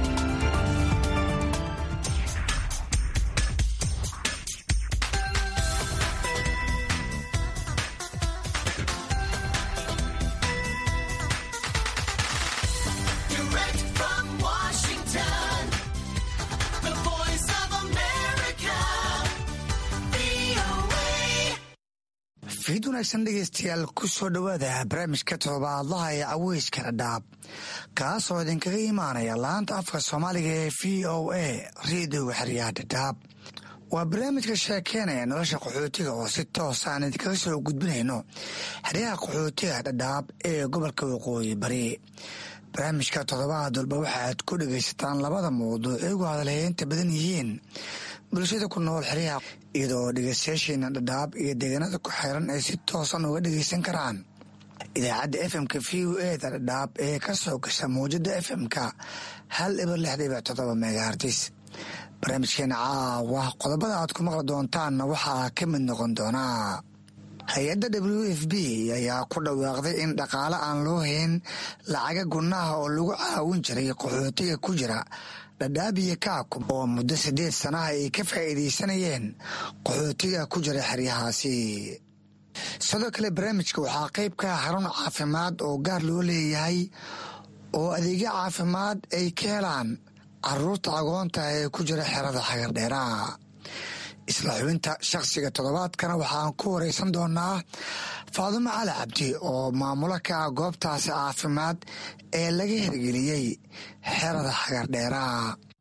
fiid wanaagsan dhegaystayaal ku soo dhowaada barnaamijka todobaadlaha ee caweyska dhadhaab kaasoo idinkaga imaanaya laanta afka soomaaliga ee v o a reediyoga xeryaha dhadhaab. waa barnaamijka sheekeynaya nolosha qaxootiga oo si toos aan idinkaga soo gudbinayno xeryaha qaxootiga dhadhaab ee gobolka waqooyi bari. barnaamijka toddobaad walba waxaaad ku dhegaysataan labada mawduuc ay ugu hadalheynta badan yihiin bulshada ku nool xeryaha, iyadoo dhegaystayaasheena dhadhaab iyo deegaanada ku xeeran ay si toosan uga dhegaysan karaan idaacadda f m-ka v o e da dhadhaab ee ka soo gasha mawjada f m-ka hal ibar lix dhibic toddoba megahartis. barnaamijkeena caawa qodobada aad ku maqli doontaanna waxaa ka mid noqon doonaa hay-adda w f b ayaa ku dhawaaqday in dhaqaale aan loo hayn lacaga gunaha oo lagu caawin jiray qaxootiga ku jira dhadhaab iyo kaakum oo muddo siddeed sanaha ay ka faa'iidaysanayeen qaxootiga ku jira xeryahaasi. sidoo kale barnaamijka waxaa qayb ka ah xarun caafimaad oo gaar loo leeyahay oo adeegyo caafimaad ay ka helaan caruurta agoonta ee ku jira xerada xagardheeraha. isla xubinta shakhsiga toddobaadkana waxaan ku waraysan doonaa faadumo cali cabdi oo maamulo ka ah goobtaasi caafimaad ee laga hirgeliyey xerada xagardheeraha.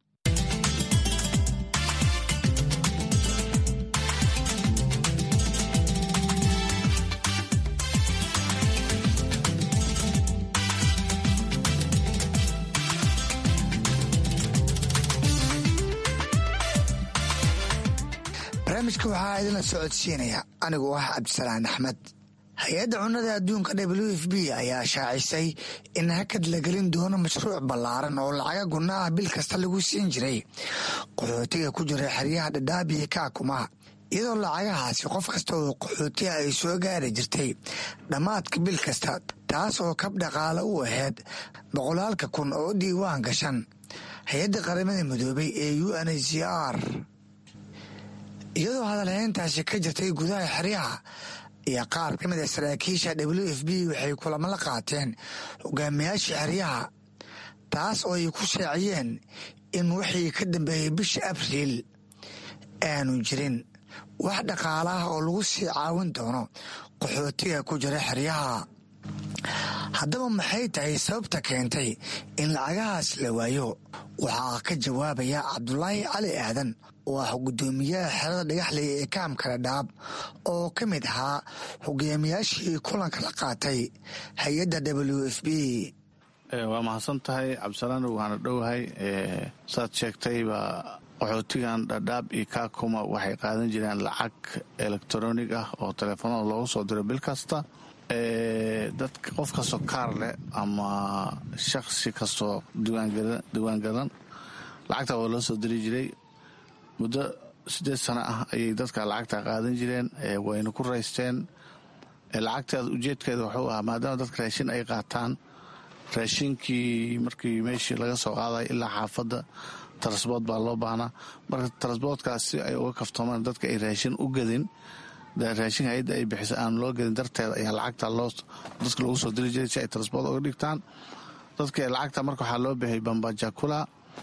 barnaamijka waxaa idinla socodsiinaya anigu ah cabdisalaan axmed. hay-adda cunnada adduunka w f b ayaa shaacisay in hakad la gelin doono mashruuc ballaaran oo lacaga gunaha bil kasta lagu siin jiray qaxootiga ku jira xeryaha dhadhaab iyo kaakuma, iyadoo lacagahaasi qof kasta oo qaxootiga ay soo gaari jirtay dhammaadka bil kasta, taas oo kab dhaqaale u ahayd boqolaalka kun oo diiwaan gashan hay-adda qaramada midoobay ee u n h c r. iyadoo hadalheyntaasi ka jirtay gudaha xeryaha iyo qaar ka mid a saraakiisha w f b waxay kulamo la qaateen hogaamiyaasha xeryaha, taas oo ay ku shaaciyeen in wixii ka dambeeyey bisha abriil aanu jirin wax dhaqaala ah oo lagu sii caawin doono qaxootiga ku jira xeryaha. haddaba maxay tahay sababta keentay in lacagahaas la waayo? waxaa ka jawaabaya cabdulaahi cali aadan oo ah gudoomiyaha xerada dhagaxley ee kaamka dhadhaab oo ka mid ahaa hogaamiyaashii kulanka la qaatay hay-adda w f b. waa mahadsan tahay cabdisalaan waana dhowahay. saad sheegtayba qaxootigan dhadhaab iyo kaakuma waxay qaadan jireen lacag elektronig ah oo teleefanada loogu soo diro bil kasta. dadka qof kastoo kaar leh ama shaksi kastoo diiwaangalan lacagta waa loo soo diri jiray. muddo siddeed sano ah ayay dadka lacagta qaadan jireen, wayna ku raysteen. lacagteeda ujeedkeeda wuxuu ahaa maadaama dadka raashin ay qaataan, raashinkii markii meeshii laga soo qaaday ilaa xaafadda tarasbood baa loo baahnaa. marka tarasboodkaas si ay uga kaftoomaan dadka ay raashin u gadin, raashin hay-adda ay bixisa aan loo gelin darteeda ayaa lacagta loo dadka lagu soo diri jiray si ay tarasbood uga dhigtaan. dadka lacagta marka waxaa loo bixiyay bambajakula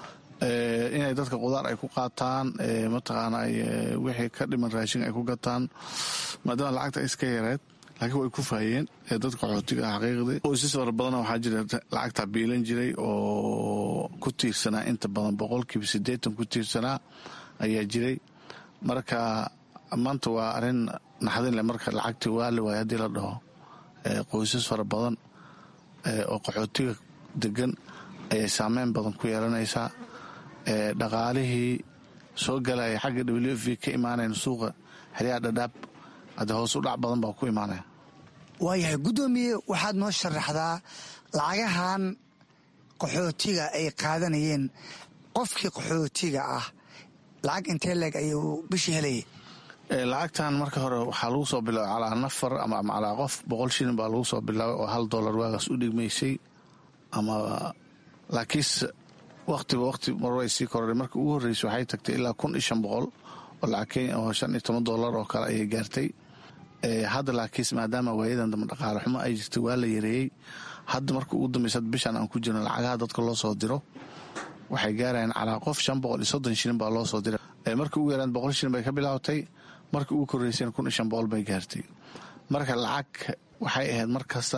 inay dadka qudaar ay ku qaataan, mataqaana wixii ka dhiman raashin ay ku gataan maadaama lacagta iska yareed, laakiin way ku faayeen dadka qaxootiga ah. xaqiiqdii qoysas fara badan waxaa jira lacagta biilan jiray oo ku tiirsanaa, inta badan boqolkiiba siddeetan ku tiirsanaa ayaa jiray. marka maanta waa arrin naxdin leh marka lacagtii waa la waaya haddii la dhaho. qoysas fara badan oo qaxootiga degan ayay saameyn badan ku yeelanaysaa. dhaqaalihii soo galaya xagga w f ka imaanayn suuqa xeryaha dhadhaab hadda hoos u dhac badan baa ku imaanaya. waayahay guddoomiye, waxaad noo sharaxdaa lacagahan qaxootiga ay qaadanayeen, qofkii qaxootiga ah lacag intee leeg ayuu bishii helayay? lacagtan marka hore waxaa lagu soo bilaabay calaa nafar ama calaa qof boqol shilin baa lagu soo bilaabay oo hal dollar waagaas u dhigmaysay. ama laakiinse waqtiba waqti mar way sii kordhay. markii ugu horreysay waxay tagtay ilaa kun iyo shan boqol oo lacag kenya oo shan iyo toban dollar oo kale ayay gaartay. hadda laakiinse maadaama waayadan dambe dhaqaale xumo ay jirtay waa la yareeyey. hadda marka ugu dambaysa bishan aan ku jirno lacagaha dadka loo soo diro waxay gaarayaan calaa qof shan boqol iyo soddon shilin baa loo soo diray. markii ugu yaraan boqol shilin bay ka bilaabtay, markii ugu korreysayna kun iyo shan boqol bay gaartay. marka lacag waxay ahayd mar kasta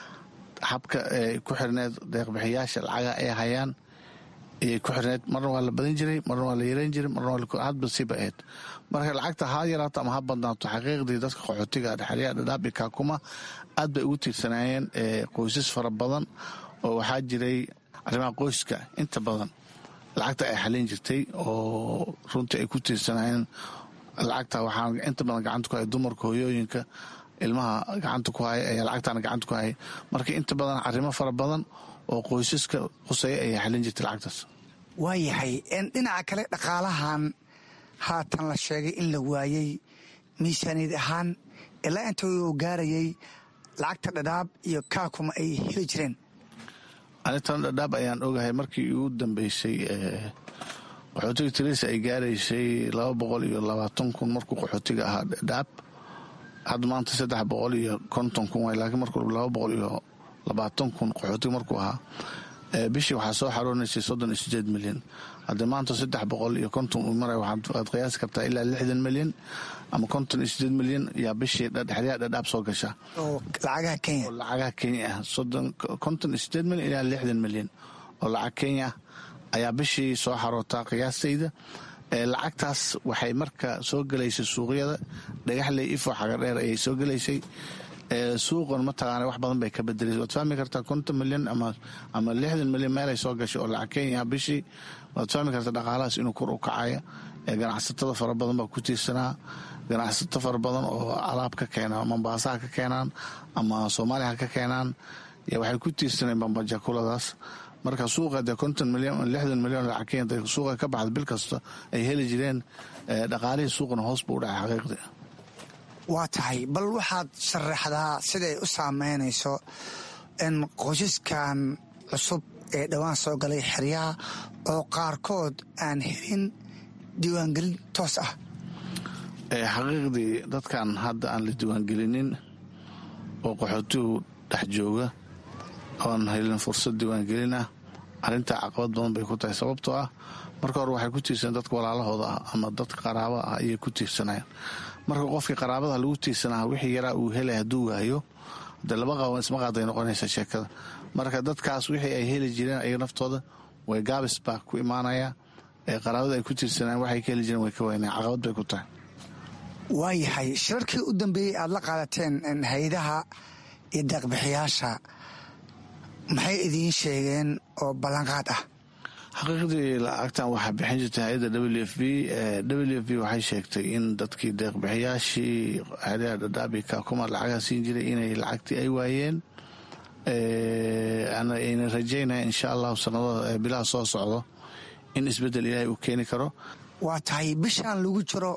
habka ku xirneed deeqbixiyaasha lacagaha ay hayaan ayay ku xirneed. marna waa la badan jiray, marna waa la yareyn jiray, marna waa hadba siba ahayd. marka lacagta ha yaraato ama ha badnaato, xaqiiqdii dadka qaxootiga xeryaha dhadhaab iyo kaakuma aad bay ugu tiirsanaayeen. qoysas fara badan oo waxaa jiray arrimaha qoyska inta badan lacagta ay xalin jirtay oo runtii ay ku tiirsanaayeen. lacagta waxaa inta badan gacanta ku haya dumarka, hooyooyinka, ilmaha gacanta ku haya ayaa lacagtana gacanta ku haya. marka inta badan arrimo fara badan oo qoysaska quseeya ayaa xalin jirtay lacagtaas. waayahay dhinaca kale dhaqaalahan haatan la sheegay in la waayey miisaaniyad ahaan ilaa inta uu gaarayay lacagta dhadhaab iyo kaakuma ay heli jireen. anitan dhadhaab ayaan ogahay markii ugu dambeysay qaxootiga tiriisa ay gaaraysay laba boqol iyo labaatan kun markuu qaxootiga ahaa dhadhaab. hadda maanta saddex boqol iyo konton kun waay, laakiin markuu laba boqol iyo labaatan kun qaxootiga markuu ahaa bishii waxaa soo xaroonaysay soddon iyo sideed milyan. haddii maanta saddex boqol iyo konton uu maray waxaad qiyaasi kartaa ilaa lixdan milyan ama konton iyo sideed milyan yaa bishii xeryaha dhadhaab soo gasha oo lacagaha kenya oo lacagaha kenya ah. soddon konton iyo sideed milyan ilaa lixdan milyan oo lacag kenya ah ayaa bishii soo xarootaa qiyaastayda. lacagtaas waxay marka soo gelaysay suuqyada dhagaxley ifo xagadheer ayay soo gelaysay. suuqan mataqaana wax badan bay ka bedelaysa. waad fahmi kartaa konton milyan ama lixdan milyan meelay soo gashay oo lacag kenya bishii. waad fahmi kartaa dhaqaalahaas inuu kor u kacaya. ganacsatada fara badan baa ku tiirsanaa. ganacsato fara badan oo alaab ka keena mombasa ha ka keenaan ama soomaaliya ha ka keenaan waxay ku tiirsaneen bambajakuladaas. marka suuqa dee konton milyan lixdan milyan lacag kenya suuqa ka baxda bil kasta ay heli jireen. dhaqaalihii suuqana hoos buu u dhacay xaqiiqdii. waa tahay, bal waxaad sharaxdaa siday u saameynayso in qoysaskan cusub ee dhowaan soo galay xeryaha oo qaarkood aan helin diiwaangelin toos ah. xaqiiqdii dadkan hadda aan la diiwaangelinin oo qaxootigu dhex jooga oon helin fursad diiwaangelin ah, arrintaa caqabad badan bay ku tahay. sababtoo ah marka hore waxay ku tiirsaneen dadka walaalahooda ah ama dadka qaraaba ah ayay ku tiirsanayeen. marka qofkii qaraabada lagu tiirsanaa wixii yaraa uu helay hadduu waayo dee laba qaawan isma qaaday noqonaysa sheekada. marka dadkaas wixii ay heli jireen ayaga naftooda way gaabis baa ku imaanaya qaraabada ay ku tirsanaan waxay ka heli jireen way ka waynayaan caqabad bay ku tahay. waayahay shirarkii u dambeeyey aad la qaadateen hay-adaha iyo deeqbixiyaasha maxay idiin sheegeen oo ballanqaad ah? xaqiiqdii lacagtan waxaa bixin jirtay hay-adda w f b w f b waxay sheegtay in dadkii deeqbixiyaashii hay-adaha dhadhaab iyo kaakuma lacagaa siin jiray inay lacagtii ay waayeen ayna rajaynaya insha allahu sanadada bilaha soo socdo in isbeddel ilaahay uu keeni karo. waa tahay bishaan lagu jiro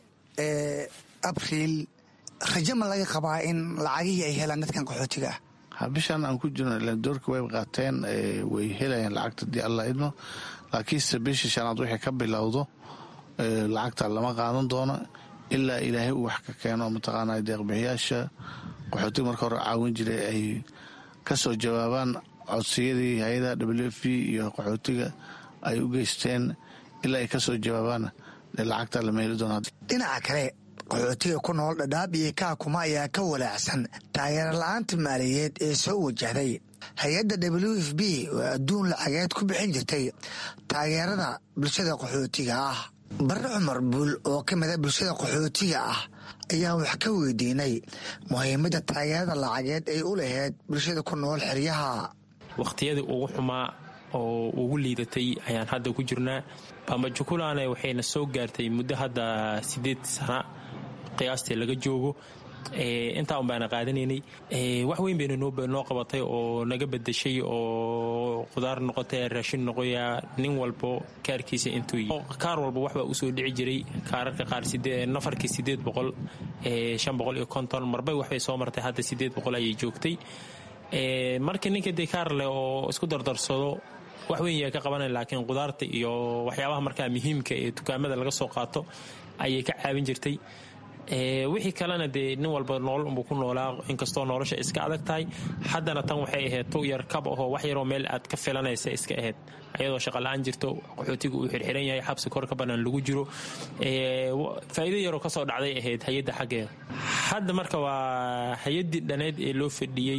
abriil rajo ma laga qabaa in lacagihii ay helaan dadkan qaxootiga ah? bishaan aan ku jirno ilaan doorka way qaateen way helayaan lacagta dii alla idmo, laakiinse bishii shanaad wixii ka bilowdo lacagta lama qaadan doono ilaa ilaahay uu wax ka keeno. mataqaanaa deeqbixiyaasha qaxootiga marka hore caawin jiray ay ka soo jawaabaan codsiyadii hay-adaha w f b iyo qaxootiga ay u geysteen. ilaa ay ka soo jawaabaan lacagta lama heli doona. dhinaca kale qaxootiga ku nool dhadhaab iyo kaakuma ayaa ka walaacsan taageero la-aanta maaliyadeed ee soo wajahday. hay-adda w f b oo adduun lacageed ku bixin jirtay taageerada bulshada qaxootiga ah. barre cumar buul oo ka mida bulshada qaxootiga ah ayaa wax ka weydiinay muhiimadda taageerada lacageed ay u lahayd bulshada ku nool xeryaha. wakhtiyadii ugu xumaa oo ugu liidatay ayaan hadda ku jirnaa. bambajukulane waxayna soo gaartay muddo hadda sideed sana qiyaastii laga joogo. intaa un baana qaadanaynay. wax weyn bayna noo qabatay oo naga bedeshay oo qudaar noqotay, raashin noqoya, nin walbo kaarkiisa intuu kaar walba waxbaa usoo dhici jiray. kaararka qaar nafarkii sideed boqol shan boqol iyo konton marbay waxbay soo martay, hadda sideed boqol ayay joogtay. markii ninka dee kaar leh oo isku dardarsado wax weyn yaa ka qabanay, laakiin qudaarta iyo waxyaabaha markaa muhiimka ee dukaamada laga soo qaato ayay ka caawin jirtay. wixii kalena dee nin walba nolol unbuu ku noolaa, inkastoo nolosha iska adag tahay. haddana tan waxay ahayd tu yar kab ahoo wax yaroo meel aad ka filanaysa iska ahayd, ayadoo shaqala-aan jirto, qaxootiga uu xirxiran yahay, xabsi kor ka bannaan lagu jiro. faa'iido yaroo ka soo dhacday ahayd hay-adda xaggeeda. hadda marka waa hay-addii dhaneed ee loo fadhiyey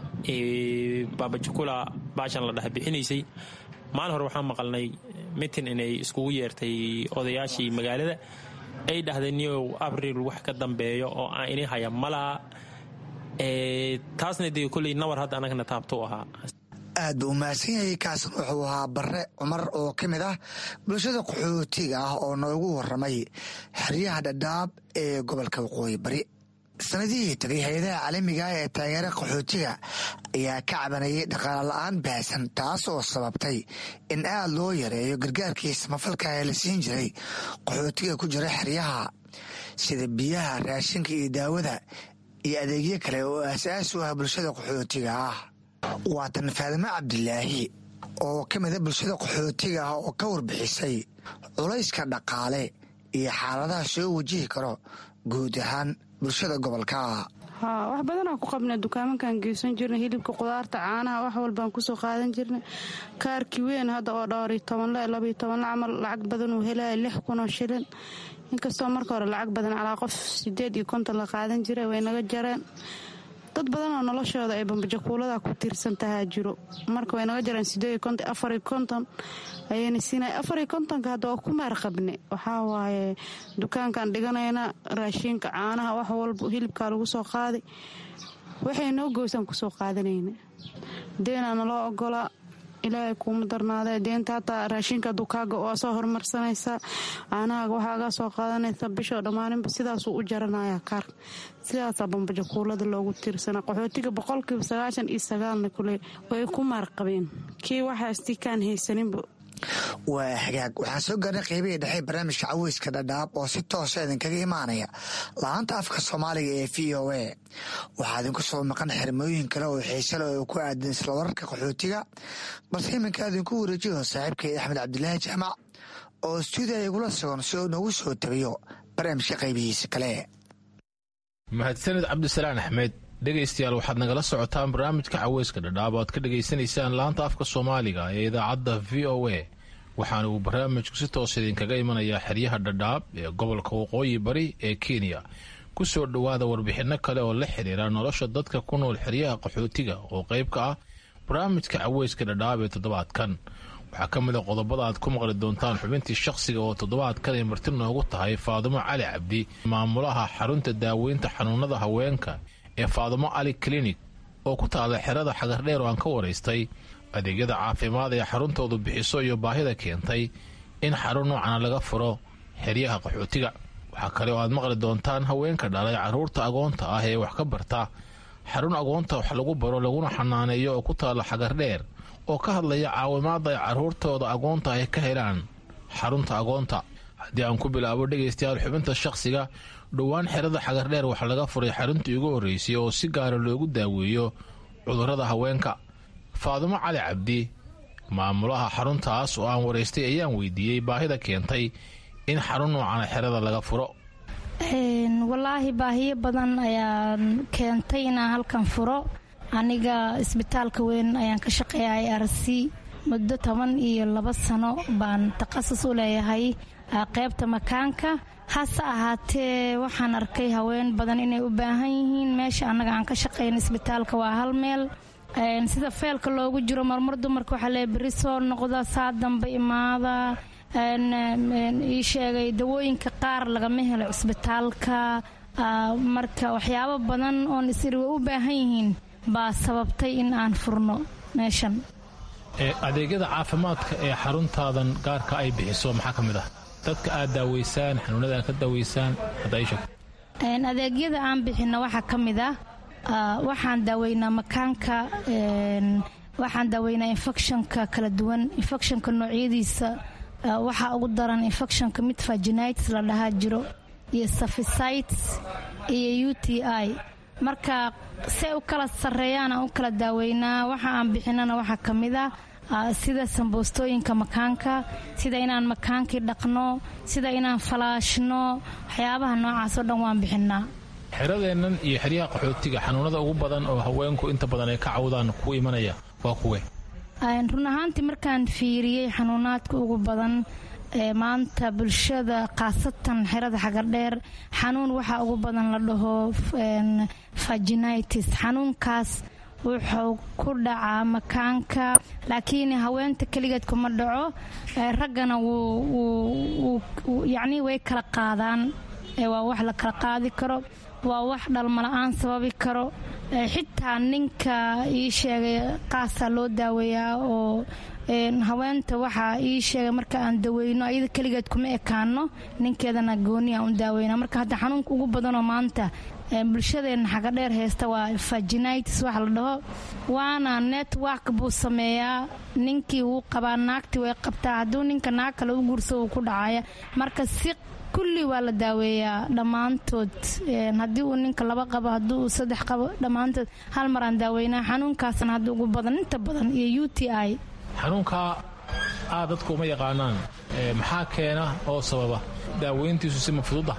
baabajukula baashan la dhaha bixinaysay. maalin hore waxaan maqalnay mitin inay iskugu yeertay odayaashii magaalada, ay dhahdeen niyow abriil wax ka dambeeyo oo aan ini haya malaha. taasna dee kolley nawar hadda anagna taabto u ahaa. aad buu umahadsan yahay. kaasan wuxuu ahaa barre cumar oo ka mid ah bulshada qaxootiga ah oo noogu waramay xeryaha dhadhaab ee gobolka waqooyi bari. sanadihii tagay hay-adaha caalamiga ee taageera qaxootiga ayaa ka cabanayay dhaqaale la-aan baahsan, taas oo sababtay in aad loo yareeyo gargaarkii samafalka ee la siin jiray qaxootiga ku jira xeryaha, sida biyaha, raashinka iyo daawada iyo adeegyo kale oo aasaas u ah bulshada qaxootiga ah. waa tan faadime cabdilaahi oo ka mida bulshada qaxootiga ah oo ka warbixisay culayska dhaqaale iyo xaaladaha soo wajihi karo guud ahaan bulshada gobolka. haa wax badanaa ku qabna dukaamankaan geysan jirnay, hilibka, qudaarta, caanaha, wax walbaan kusoo qaadan jirnay. kaarkii weyn hadda oo dhowriyo tobanle labayo tobanle camal lacag badan uu helaya lix kunoo shilin, inkastoo marka hore lacag badan calaa qof sideed iyo konton la qaadan jiray way naga jareen. dad badanoo noloshooda ay bambajakuulada ku tiirsan tahaa jiro, marka way naga jareen sideed iyo konton afar iyo konton ayayna siinay. afar iyo kontonka hadda waa ku maar qabne, waxaa waaye dukaankaan dhiganayna raashinka, caanaha, wax walba, hilibkaa lagu soo qaaday, waxay noo goysaan kusoo qaadanayna. deenaa naloo ogolaa, ilaahay kuuma darnaadee deenta hataa raashinka dukaaga waa soo horumarsanaysaa, caanahaaga waxaagaa soo qaadanaysa bishoo dhammaaninba sidaasuu u jaranayaa kaar. sidaasaa bambajakuulada loogu tiirsana. qaxootiga boqolkiiba sagaashan iyo sagaalna kule way ku maarqabeen, kii waxaasti kaan haysaninba. waa hagaag. waxaan soo gaarnay qaybihii dhexe barnaamijka caweyska dhadhaab oo si toosa idinkaga imaanaya la-aanta afka soomaaliga ee v o a. waxaa idinku soo maqan xirmooyin kale oo xiise leh oo ku aadan isla wararka qaxootiga, balse iminka idinku wareejiyo saaxiibkay axmed cabdilaahi jaamac oo stuudiya igula sugan si uu noogu soo tabiyo barnaamijka qaybihiisa kale. mahadsanid cabdisalaan axmed. dhegaystayaal waxaad nagala socotaan barnaamijka caweyska dhadhaab oo aad ka dhegaysanaysaan laanta afka soomaaliga ee idaacadda v o a. waxaana uu barnaamijku si toos idinkaga imanayaa xeryaha dhadhaab ee gobolka waqooyi bari ee kenya. ku soo dhowaada warbixinno kale oo la xiriira nolosha dadka ku nool xeryaha qaxootiga oo qayb ka ah barnaamijka caweyska dhadhaab ee toddobaadkan. waxaa ka mid a qodobada aad ku maqli doontaan xubintii shakhsiga oo toddobaadkan ay marti noogu tahay faadumo cali cabdi maamulaha xarunta daaweynta xanuunada haweenka ee faadumo cali clinic oo ku taala xerada xagardheer oo aan ka waraystay adeegyada caafimaad ee xaruntoodu bixiso iyo baahida keentay in xarun noocana laga furo xeryaha qaxootiga. waxaa kale oo aad maqli doontaan haweenka dhalay carruurta agoonta ah ee wax ka barta xarun agoonta wax lagu baro laguna xanaaneeyo oo ku taala xagardheer oo ka hadlaya caawimaada ay carruurtooda agoonta ay ka helaan xarunta agoonta. haddii aan ku bilaabo dhegaystayaal xubinta shakhsiga, dhowaan xerada xagardheer waxaa laga furay xaruntii ugu horreysay oo si gaara loogu daaweeyo cudurrada haweenka. faadumo cali cabdi maamulaha xaruntaas oo aan waraystay ayaan weydiiyey baahida keentay in xarun noocana xerada laga furo. walaahi baahiyo badan ayaa keentay inaan halkan furo. aniga isbitaalka weyn ayaan ka shaqeeya i r c muddo toban iyo laba sano baan takhasus u leeyahay qaybta makaanka. hase ahaatee waxaan arkay haween badan inay u baahan yihiin meesha annaga aan ka shaqeyna isbitaalka waa hal meel. sida feelka loogu jiro marmar dumarka waxaa lee beri soo noqda saa dambe imaada. ii sheegay dawooyinka qaar lagama helo cisbitaalka, marka waxyaabo badan oon isiri way u baahan yihiin baa sababtay in aan furno meeshan. adeegyada caafimaadka ee xaruntaadan gaarka ay bixiso maxaa ka mid ah? dadka aad daaweysaan, xanuunada aad ka daaweysaan hadda ii sheeg. adeegyada aan bixino waxaa ka mid ah waxaan daaweynaa makaanka, waxaan daaweynaa infectionka kala duwan. infectionka noocyadiisa waxaa ugu daran infectionka mid vaginitis la dhahaa jiro iyo saphysitis iyo u t i. marka say u kala sarreeyaan aan u kala daaweynaa. waxa aan bixinana waxaa ka mid ah sida samboostooyinka makaanka, sida inaan makaankii dhaqno, sida inaan falaashno, waxyaabaha noocaas oo dhan waan bixinaa. xeradeennan iyo xeryaha qaxootiga xanuunada ugu badan oo haweenku inta badan ay ka cawdaan ku imanaya waa kuwe? run ahaantii markaan fiiriyey xanuunaadka ugu badan ee maanta bulshada khaasatan xerada xagardheer, xanuun waxaa ugu badan la dhaho vaginitis. xanuunkaas wuxuu ku dhacaa makaanka, laakiin haweenta keligeed kuma dhaco, raggana yacnii way kala qaadaan. waa wax la kala qaadi karo, waa wax dhalmala-aan sababi karo. xitaa ninka ii sheegay qaasaa loo daaweeyaa oo haweenta waxaa ii sheegay marka aan daweyno ayada keligeed kuma ekaano, ninkeedana gooni aan u daaweyna. marka hadda xanuunka ugu badanoo maanta bulshadeena xagadheer haysta waa vaginitis waxa la dhaho, waana network buu sameeyaa. ninkii wuu qabaa, naagtii way qabtaa, hadduu ninka naag kale u guurso uu ku dhacaya. marka si kulli waa la daaweeyaa dhammaantood. haddii uu ninka laba qabo, haddii uu saddex qabo, dhammaantood hal maraan daaweynaa. xanuunkaasna hadda ugu badan inta badan iyo u t i. xanuunka aad dadku uma yaqaanaan, maxaa keena oo sababa? daaweyntiisu si ma fududa?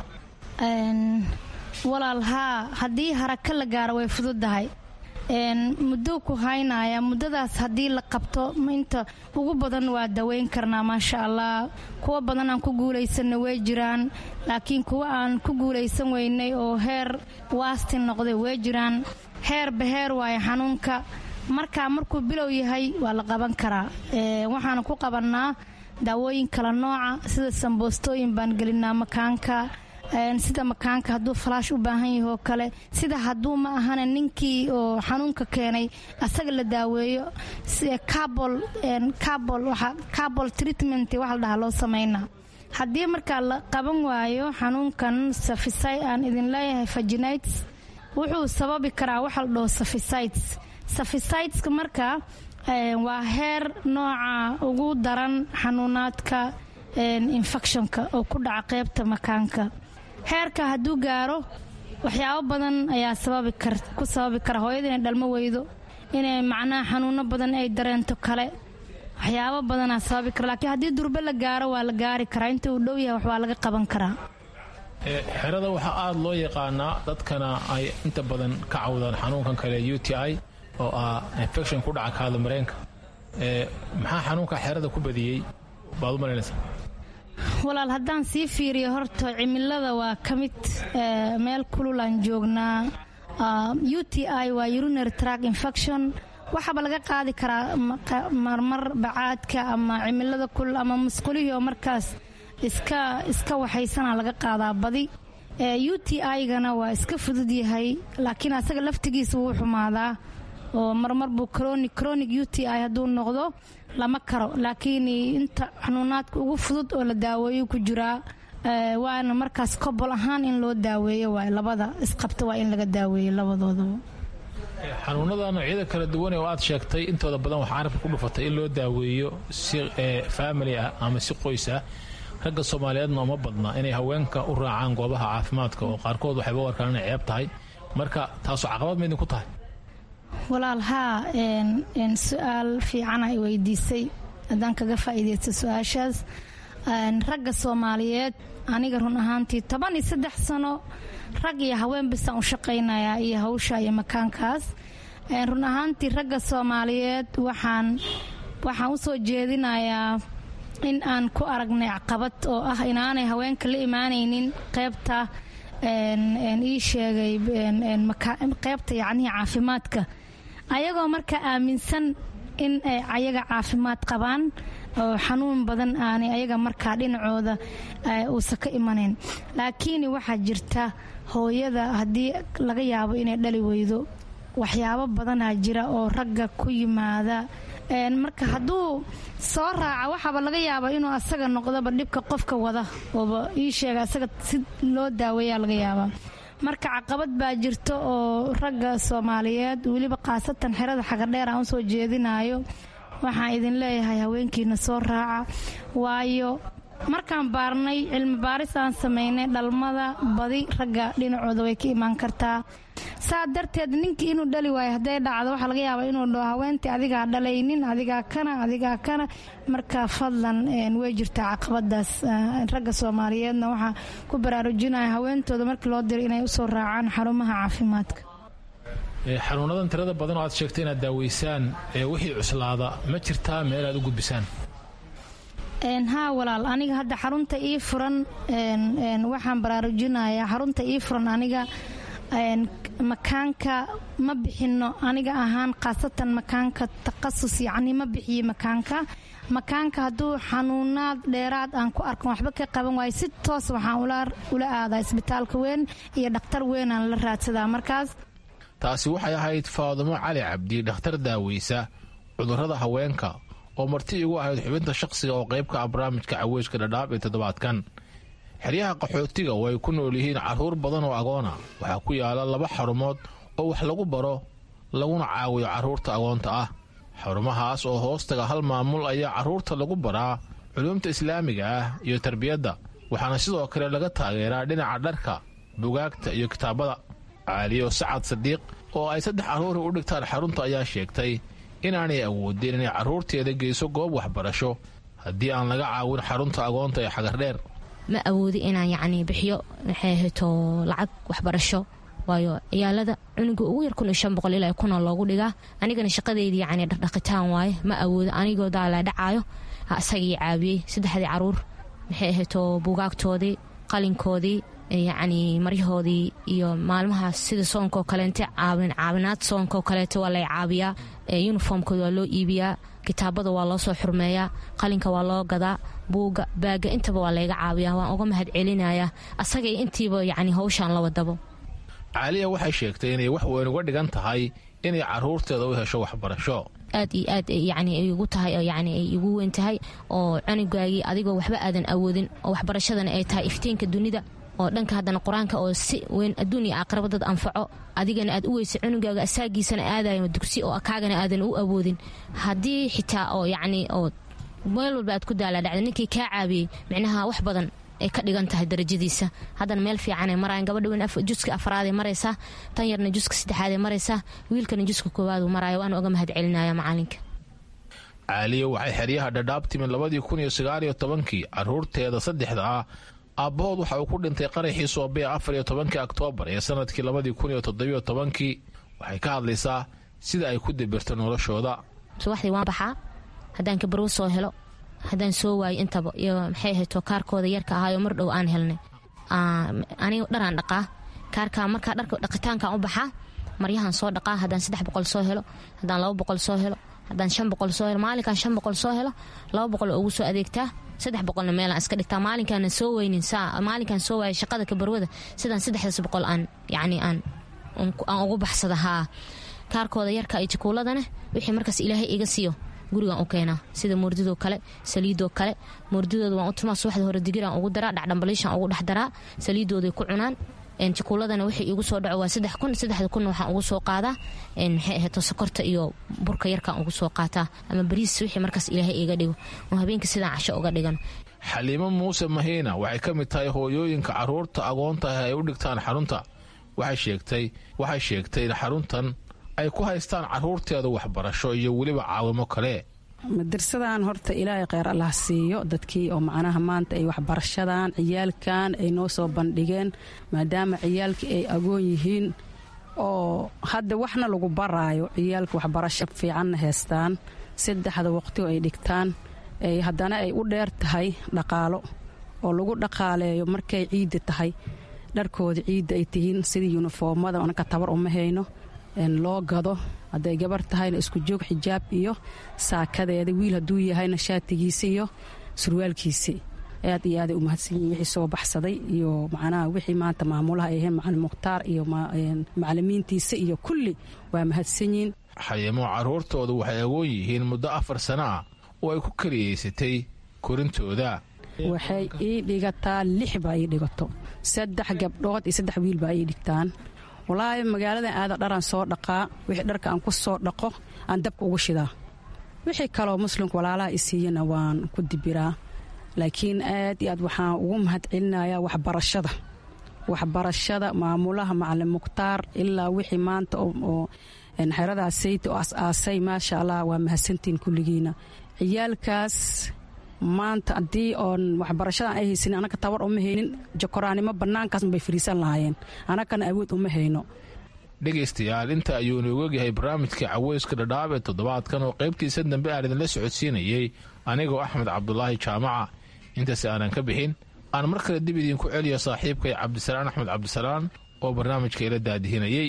walaal haa, haddii haraka la gaaro way fududahay. muddou ku haynaya, muddadaas haddii la qabto inta ugu badan waa daweyn karnaa maasha allah. kuwa badan aan ku guulaysanna way jiraan, laakiin kuwa aan ku guulaysan weynay oo heer waasti noqday way jiraan. heerba heer waaye xanuunka. markaa markuu bilow yahay waa la qaban karaa. waxaana ku qabannaa daawooyin kala nooca, sida samboostooyin baan gelinaa makaanka, sida makaanka hadduu falaash u baahan yahay oo kale, sida hadduu ma ahana ninkii oo xanuunka keenay asaga la daaweeyo cabol treatment waxa la dhahaa loo sameynaa. haddii markaa la qaban waayo xanuunkan saphysitis aan idin leeyahay vaginitis, wuxuu sababi karaa waxa la dhaho saphysitis. saphysitis marka waa heer nooca ugu daran xanuunaadka infectionka oo ku dhaca qaybta makaanka. heerka hadduu gaaro waxyaabo badan ayaa sababi kar ku sababi kara hooyada inay dhalmo weydo, inay macnaha xanuuno badan ay dareento kale, waxyaabo badanaa sababi kara. laakiin haddii durbe la gaaro waa la gaari karaa, inta uu dhow yahay wax waa laga qaban karaa. xerada waxaa aada loo yaqaanaa dadkana ay inta badan ka cawdaan xanuunkan kale u t i oo ah infection ku dhaca kaada mareenka. maxaa xanuunka xerada ku badiyey baad u malaynaysaa? walaal haddaan sii fiiriyo horta cimilada waa ka mid. meel kululaan joognaa. u t i waa urinary tract infection, waxaaba laga qaadi karaa marmar bacaadka ama cimilada kulul ama musqulihii oo markaas iska iska waxaysana laga qaadaa badi. u t i-gana waa iska fudud yahay laakiin asaga laftigiisa wuu xumaadaa oo marmar buu chronic chronic u t i hadduu noqdo lama karo, laakiin inta xanuunaadka ugu fudud oo la daaweeyo ku jiraa waana markaas kobol ahaan in loo daaweeyo waay labada isqabta waa in laga daaweeyo labadoodaba. xanuunada noocyada kala duwan oo aad sheegtay intooda badan waxaa carabka ku dhufatay in loo daaweeyo si family ah ama si qoys ah. ragga Soomaaliyeedna uma badna inay haweenka u raacaan goobaha caafimaadka oo qaarkood waxay u arkaan inay ceeb tahay, marka taasoo caqabad ma idin ku tahay? walaal haa een su'aal fiican ay weydiisay haddaan kaga faa'iideysto su'aashaas. ragga Soomaaliyeed aniga run ahaantii toban iyo saddex sano rag iyo haween bisaan u shaqaynayaa iyo hawsha iyo makaankaas. run ahaantii ragga Soomaaliyeed waxaan waxaan u soo jeedinayaa in aan ku aragnay caqabad oo ah inaanay haweenka la imaanaynin qaybta ii sheegay qaybta yacnii caafimaadka ayagoo marka aaminsan in ay ayaga caafimaad qabaan oo xanuun badan aanay ayaga markaa dhinacooda uusa ka imanayn. laakiin waxaa jirta hooyada haddii laga yaabo inay dhali weydo waxyaabo badanaa jira oo ragga ku yimaada, marka hadduu soo raaca waxaaba laga yaabaa inuu asaga noqdoba dhibka qofka wada ooba ii sheega asaga si loo daaweeyaa laga yaabaa. marka caqabad baa jirta oo ragga Soomaaliyeed weliba qaasatan xerada Xagadheer aan soo jeedinayo. waxaan idin leeyahay haweenkiina soo raaca, waayo markaan baarnay cilmi baaris aan sameynay dhalmada badi ragga dhinacooda way ka imaan kartaa. saa darteed ninkii inuu dhali waayo hadday dhacdo waxaa laga yaabaa inuu dhaho haweentii adigaa dhalaynin adigaa kana adigaa kana marka fadlan way jirtaa caqabadaas. ragga Soomaaliyeedna waxaa ku baraarujinaya haweentooda markii loo diro inay usoo raacaan xarumaha caafimaadka. xanuunadan tirada badan oo aad sheegtay inaad daaweysaan wixii cuslaada ma jirtaa meel aad u gudbisaan? haa walaal, aniga hadda xarunta ii furan waxaan baraarujinayaa xarunta ii furan aniga makaanka ma bixino aniga ahaan qaasatan makaanka taqasus yacni ma bixiyo makaanka makaanka hadduu xanuunaad dheeraad aan ku arkan waxba ka qaban waayo si toos waxaan ula aadaa isbitaalka weyn iyo dhakhtar weyn aan la raadsadaa. markaas taasi waxay ahayd Faadumo Cali Cabdi, dhakhtar daaweysa cudurrada haweenka oo marti igu ahayd xubinta shaqsiga oo qaybka barnaamijka Caweyska Dhadhaab ee toddobaadkan. xeryaha qaxootiga way ku nool yihiin carruur badan oo agoona. waxaa ku yaala laba xarumood oo wax lagu baro laguna caawiyo carruurta agoonta ah. xarumahaas oo hoostaga hal maamul ayaa carruurta lagu baraa culuumta islaamiga ah iyo tarbiyadda, waxaana sidoo kale laga taageeraa dhinaca dharka, bugaagta iyo kitaabada. Caaliyo Sacad Sadiiq oo ay saddex carruur u dhigtaan xarunta ayaa sheegtay inaanay awoodin inay carruurteeda geyso goob waxbarasho haddii aan laga caawin xarunta agoonta ee Xagardheer. ma awoodi inaan yacni bixiyo maxay hito lacag waxbarasho, waayo ciyaalada cunuga ugu yar kun iyo shan boqol ilaa kun loogu dhigaa. anigana shaqadeydii yacni dhaqdhaqataan waaye, ma awoodo anigoo daala dhacaayo asagii caawiyey saddexdii carruur maxay hito buugaagtoodii, qalinkoodii, yacni maryahoodii iyo maalmahaas sida soonkoo kaleente caawin caawinaad soonkoo kaleete waa lay caabiyaa. uniformkooda waa loo iibiyaa, kitaabada waa loo soo xurmeeyaa, qalinka waa loo gadaa, buuga baaga intaba waa layga caabiyaa. waan uga mahad celinayaa asagay intiiba yacni hawshaan la wadabo. Caaliya waxay sheegtay inay wax weyn uga dhigan tahay inay carruurteeda u hesho waxbarasho. aad iyo aad yacni ay igu tahay oo yacni ay igu weyn tahay oo cunugaagii adigoo waxba aadan awoodin oo waxbarashadana ay tahay iftiinka dunida oo dhanka haddana qur-aanka oo si weyn adduun iyo aakhiraba dad anfaco, adigana aad u weysa cunugaaga asaagiisana aadayo dugsi oo kaagana aadan u awoodin. haddii xitaa oo yacni oo meel walba aad ku daala dhacda ninkii kaa caabiyey micnaha wax badan ay ka dhigan tahay darajadiisa. haddana meel fiicanay maraayan, gabadha weyn juska afraad ee maraysaa, tan yarna juska saddexaad ee maraysaa, wiilkana juska koowaad uu maraayo. waana uga mahad celinaya macalinka. Caaliyo waxay xeryaha Dhadhaab timid labadii kun iyo sagaal iyo tobankii. carruurteeda saddexda ah aabbahood waxa uu ku dhintay qaraxii Soobe afar iyo tobankii Oktoobar ee sanadkii labadii kun iyo toddobiyo tobankii. waxay ka hadlaysaa sida ay ku dibirto noloshooda. subaxdii waan baxaa haddaan kabarwo soo helo, haddaan soo waayo intaba iyo maxay hayto kaarkooda yarka ahaayo mar dhow aan helnay. aniga dharaan dhaqaa kaarka markaa dharka dhaqitaankaan u baxaa maryahan soo dhaqaa haddaan saddex boqol soo helo haddaan laba boqol soo helo haddaan shan boqol soo helo maalinkan shan boqol soo helo laba boqol ugu soo adeegtaa saddex boqolna meelaan iska dhigtaa maalinkaana soo weynin saa maalinkan soo waaya shaqada kabarwada sidaan saddexdaas boqol aan yacni aan aan ugu baxsada haa kaarkooda yarka iyo jikuuladana wixii markaas ilaahay iga siiyo gurigaan u keenaa sida moordidoo kale saliidoo kale moordidooda waan u tumaa subaxda hore digiraan ugu daraa dhacdhambaliishaan ugu dhex daraa saliidooday ku cunaan jikuuladana wixii igu soo dhaco waa saddex kun saddexda kun waxaan ugu soo qaadaa maxay ahayd sokorta iyo burka yarkaan ugu soo qaataa ama bariis wixii markaas ilaahay iga dhigo oo habeenkii sidaan casho uga dhigan xaliimo muuse mahiina waxay ka mid tahay hooyooyinka carruurta agoonta ah ay u dhigtaan xarunta waxay sheegtay waxay sheegtay in xaruntan ay ku haystaan carruurteeda waxbarasho iyo weliba caawimo kale madarsadan horta ilaahay kheyr allah siiyo dadkii oo macnaha maanta ay waxbarashadan ciyaalkan ay noo soo bandhigeen maadaama ciyaalkii ay agoon yihiin oo hadda waxna lagu baraayo ciyaalka waxbarasho fiicanna haystaan saddexda waqti oo ay dhigtaan ay haddana ay u dheer tahay dhaqaalo oo lagu dhaqaaleeyo markay ciidda tahay dharkooda ciidda ay tihiin sidii yunifoomada anaka tabar uma hayno loo gado hadday gabar tahayna isku joog xijaab iyo saakadeeda wiil hadduu yahayna shaatigiisa iyo surwaalkiisii aad iyo aaday u mahadsanyihin wixii soo baxsaday iyo macnaha wixii maanta maamulaha ay ahayn macalin mukhtaar iyo macalimiintiisa iyo kulli waa mahadsanyihin xaliimo carruurtooda waxay agoon yihiin muddo afar sano ah oo ay ku keliyaysatay korintooda waxay ii dhigataa lix baa ii dhigato saddex gabdhood iyo saddex wiil baa ii dhigtaan walaahi magaaladan aada dharaan soo dhaqaa wixii dharka aan ku soo dhaqo aan dabka ugu shidaa wixii kaloo muslimka walaalaha i siiyana waan ku dibiraa laakiin aad iyo aad waxaan ugu mahad celinayaa waxbarashada waxbarashada maamulaha macalin mukhtaar ilaa wixii maanta oo xeradaas sayta oo as-aasay maasha allah waa mahadsantiin kulligiina ciyaalkaas maanta haddii oon waxbarashadan ay haysanin anaka tabar uma haynin jakoraanimo bannaankaasma bay fariisan lahaayeen anakana awood uma hayno dhegaystayaal inta ayuu inoogu ogyahay barnaamijkii caweyska dhadhaab ee toddobaadkan oo qaybtiisa dambe aan idinla socodsiinayey anigoo axmed cabdulaahi jaamaca intaas aanan ka bixin aan mar kale dib idiinku celiyo saaxiibkay cabdisalaan axmed cabdisalaan oo barnaamijka ila daadihinayey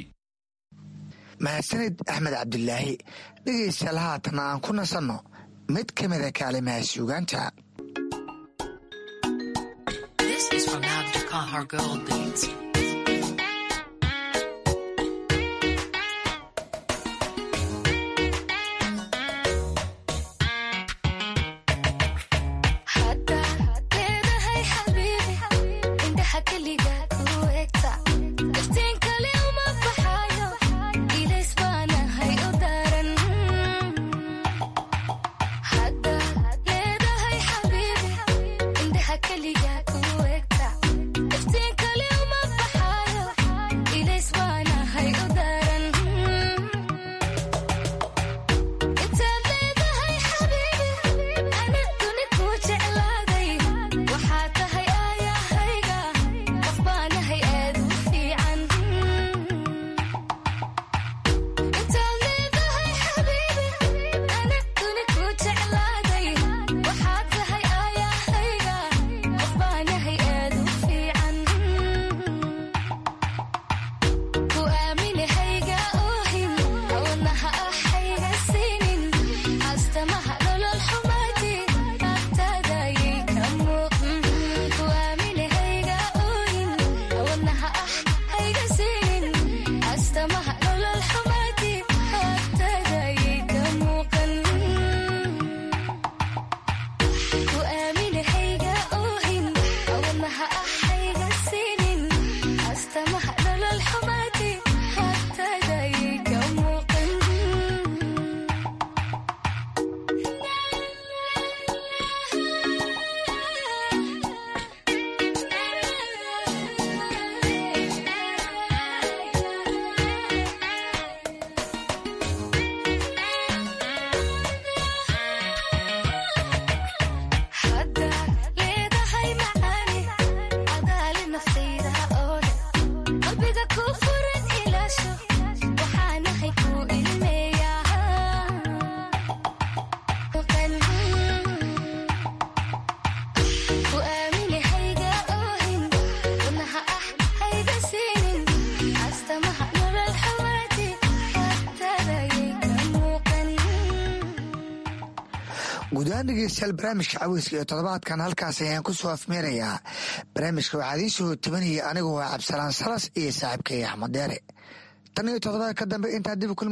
mahadsanid axmed cabdulaahi dhegaystayaal haatan aan ku nasanno mid ka mida kaalimaha suugaanta Kaliga ku egta iftiin kale uma guud ahaan dhegeystayaal barnaamijka caweyska iyo toddobaadkan halkaas ayaan ku soo afmeerayaa. barnaamijka waxaa idiin soo tabanaya anigu waa cabdisalaan salas iyo saaxiibkay axmed deere. tan iyo toddobaad ka dambe intaa dib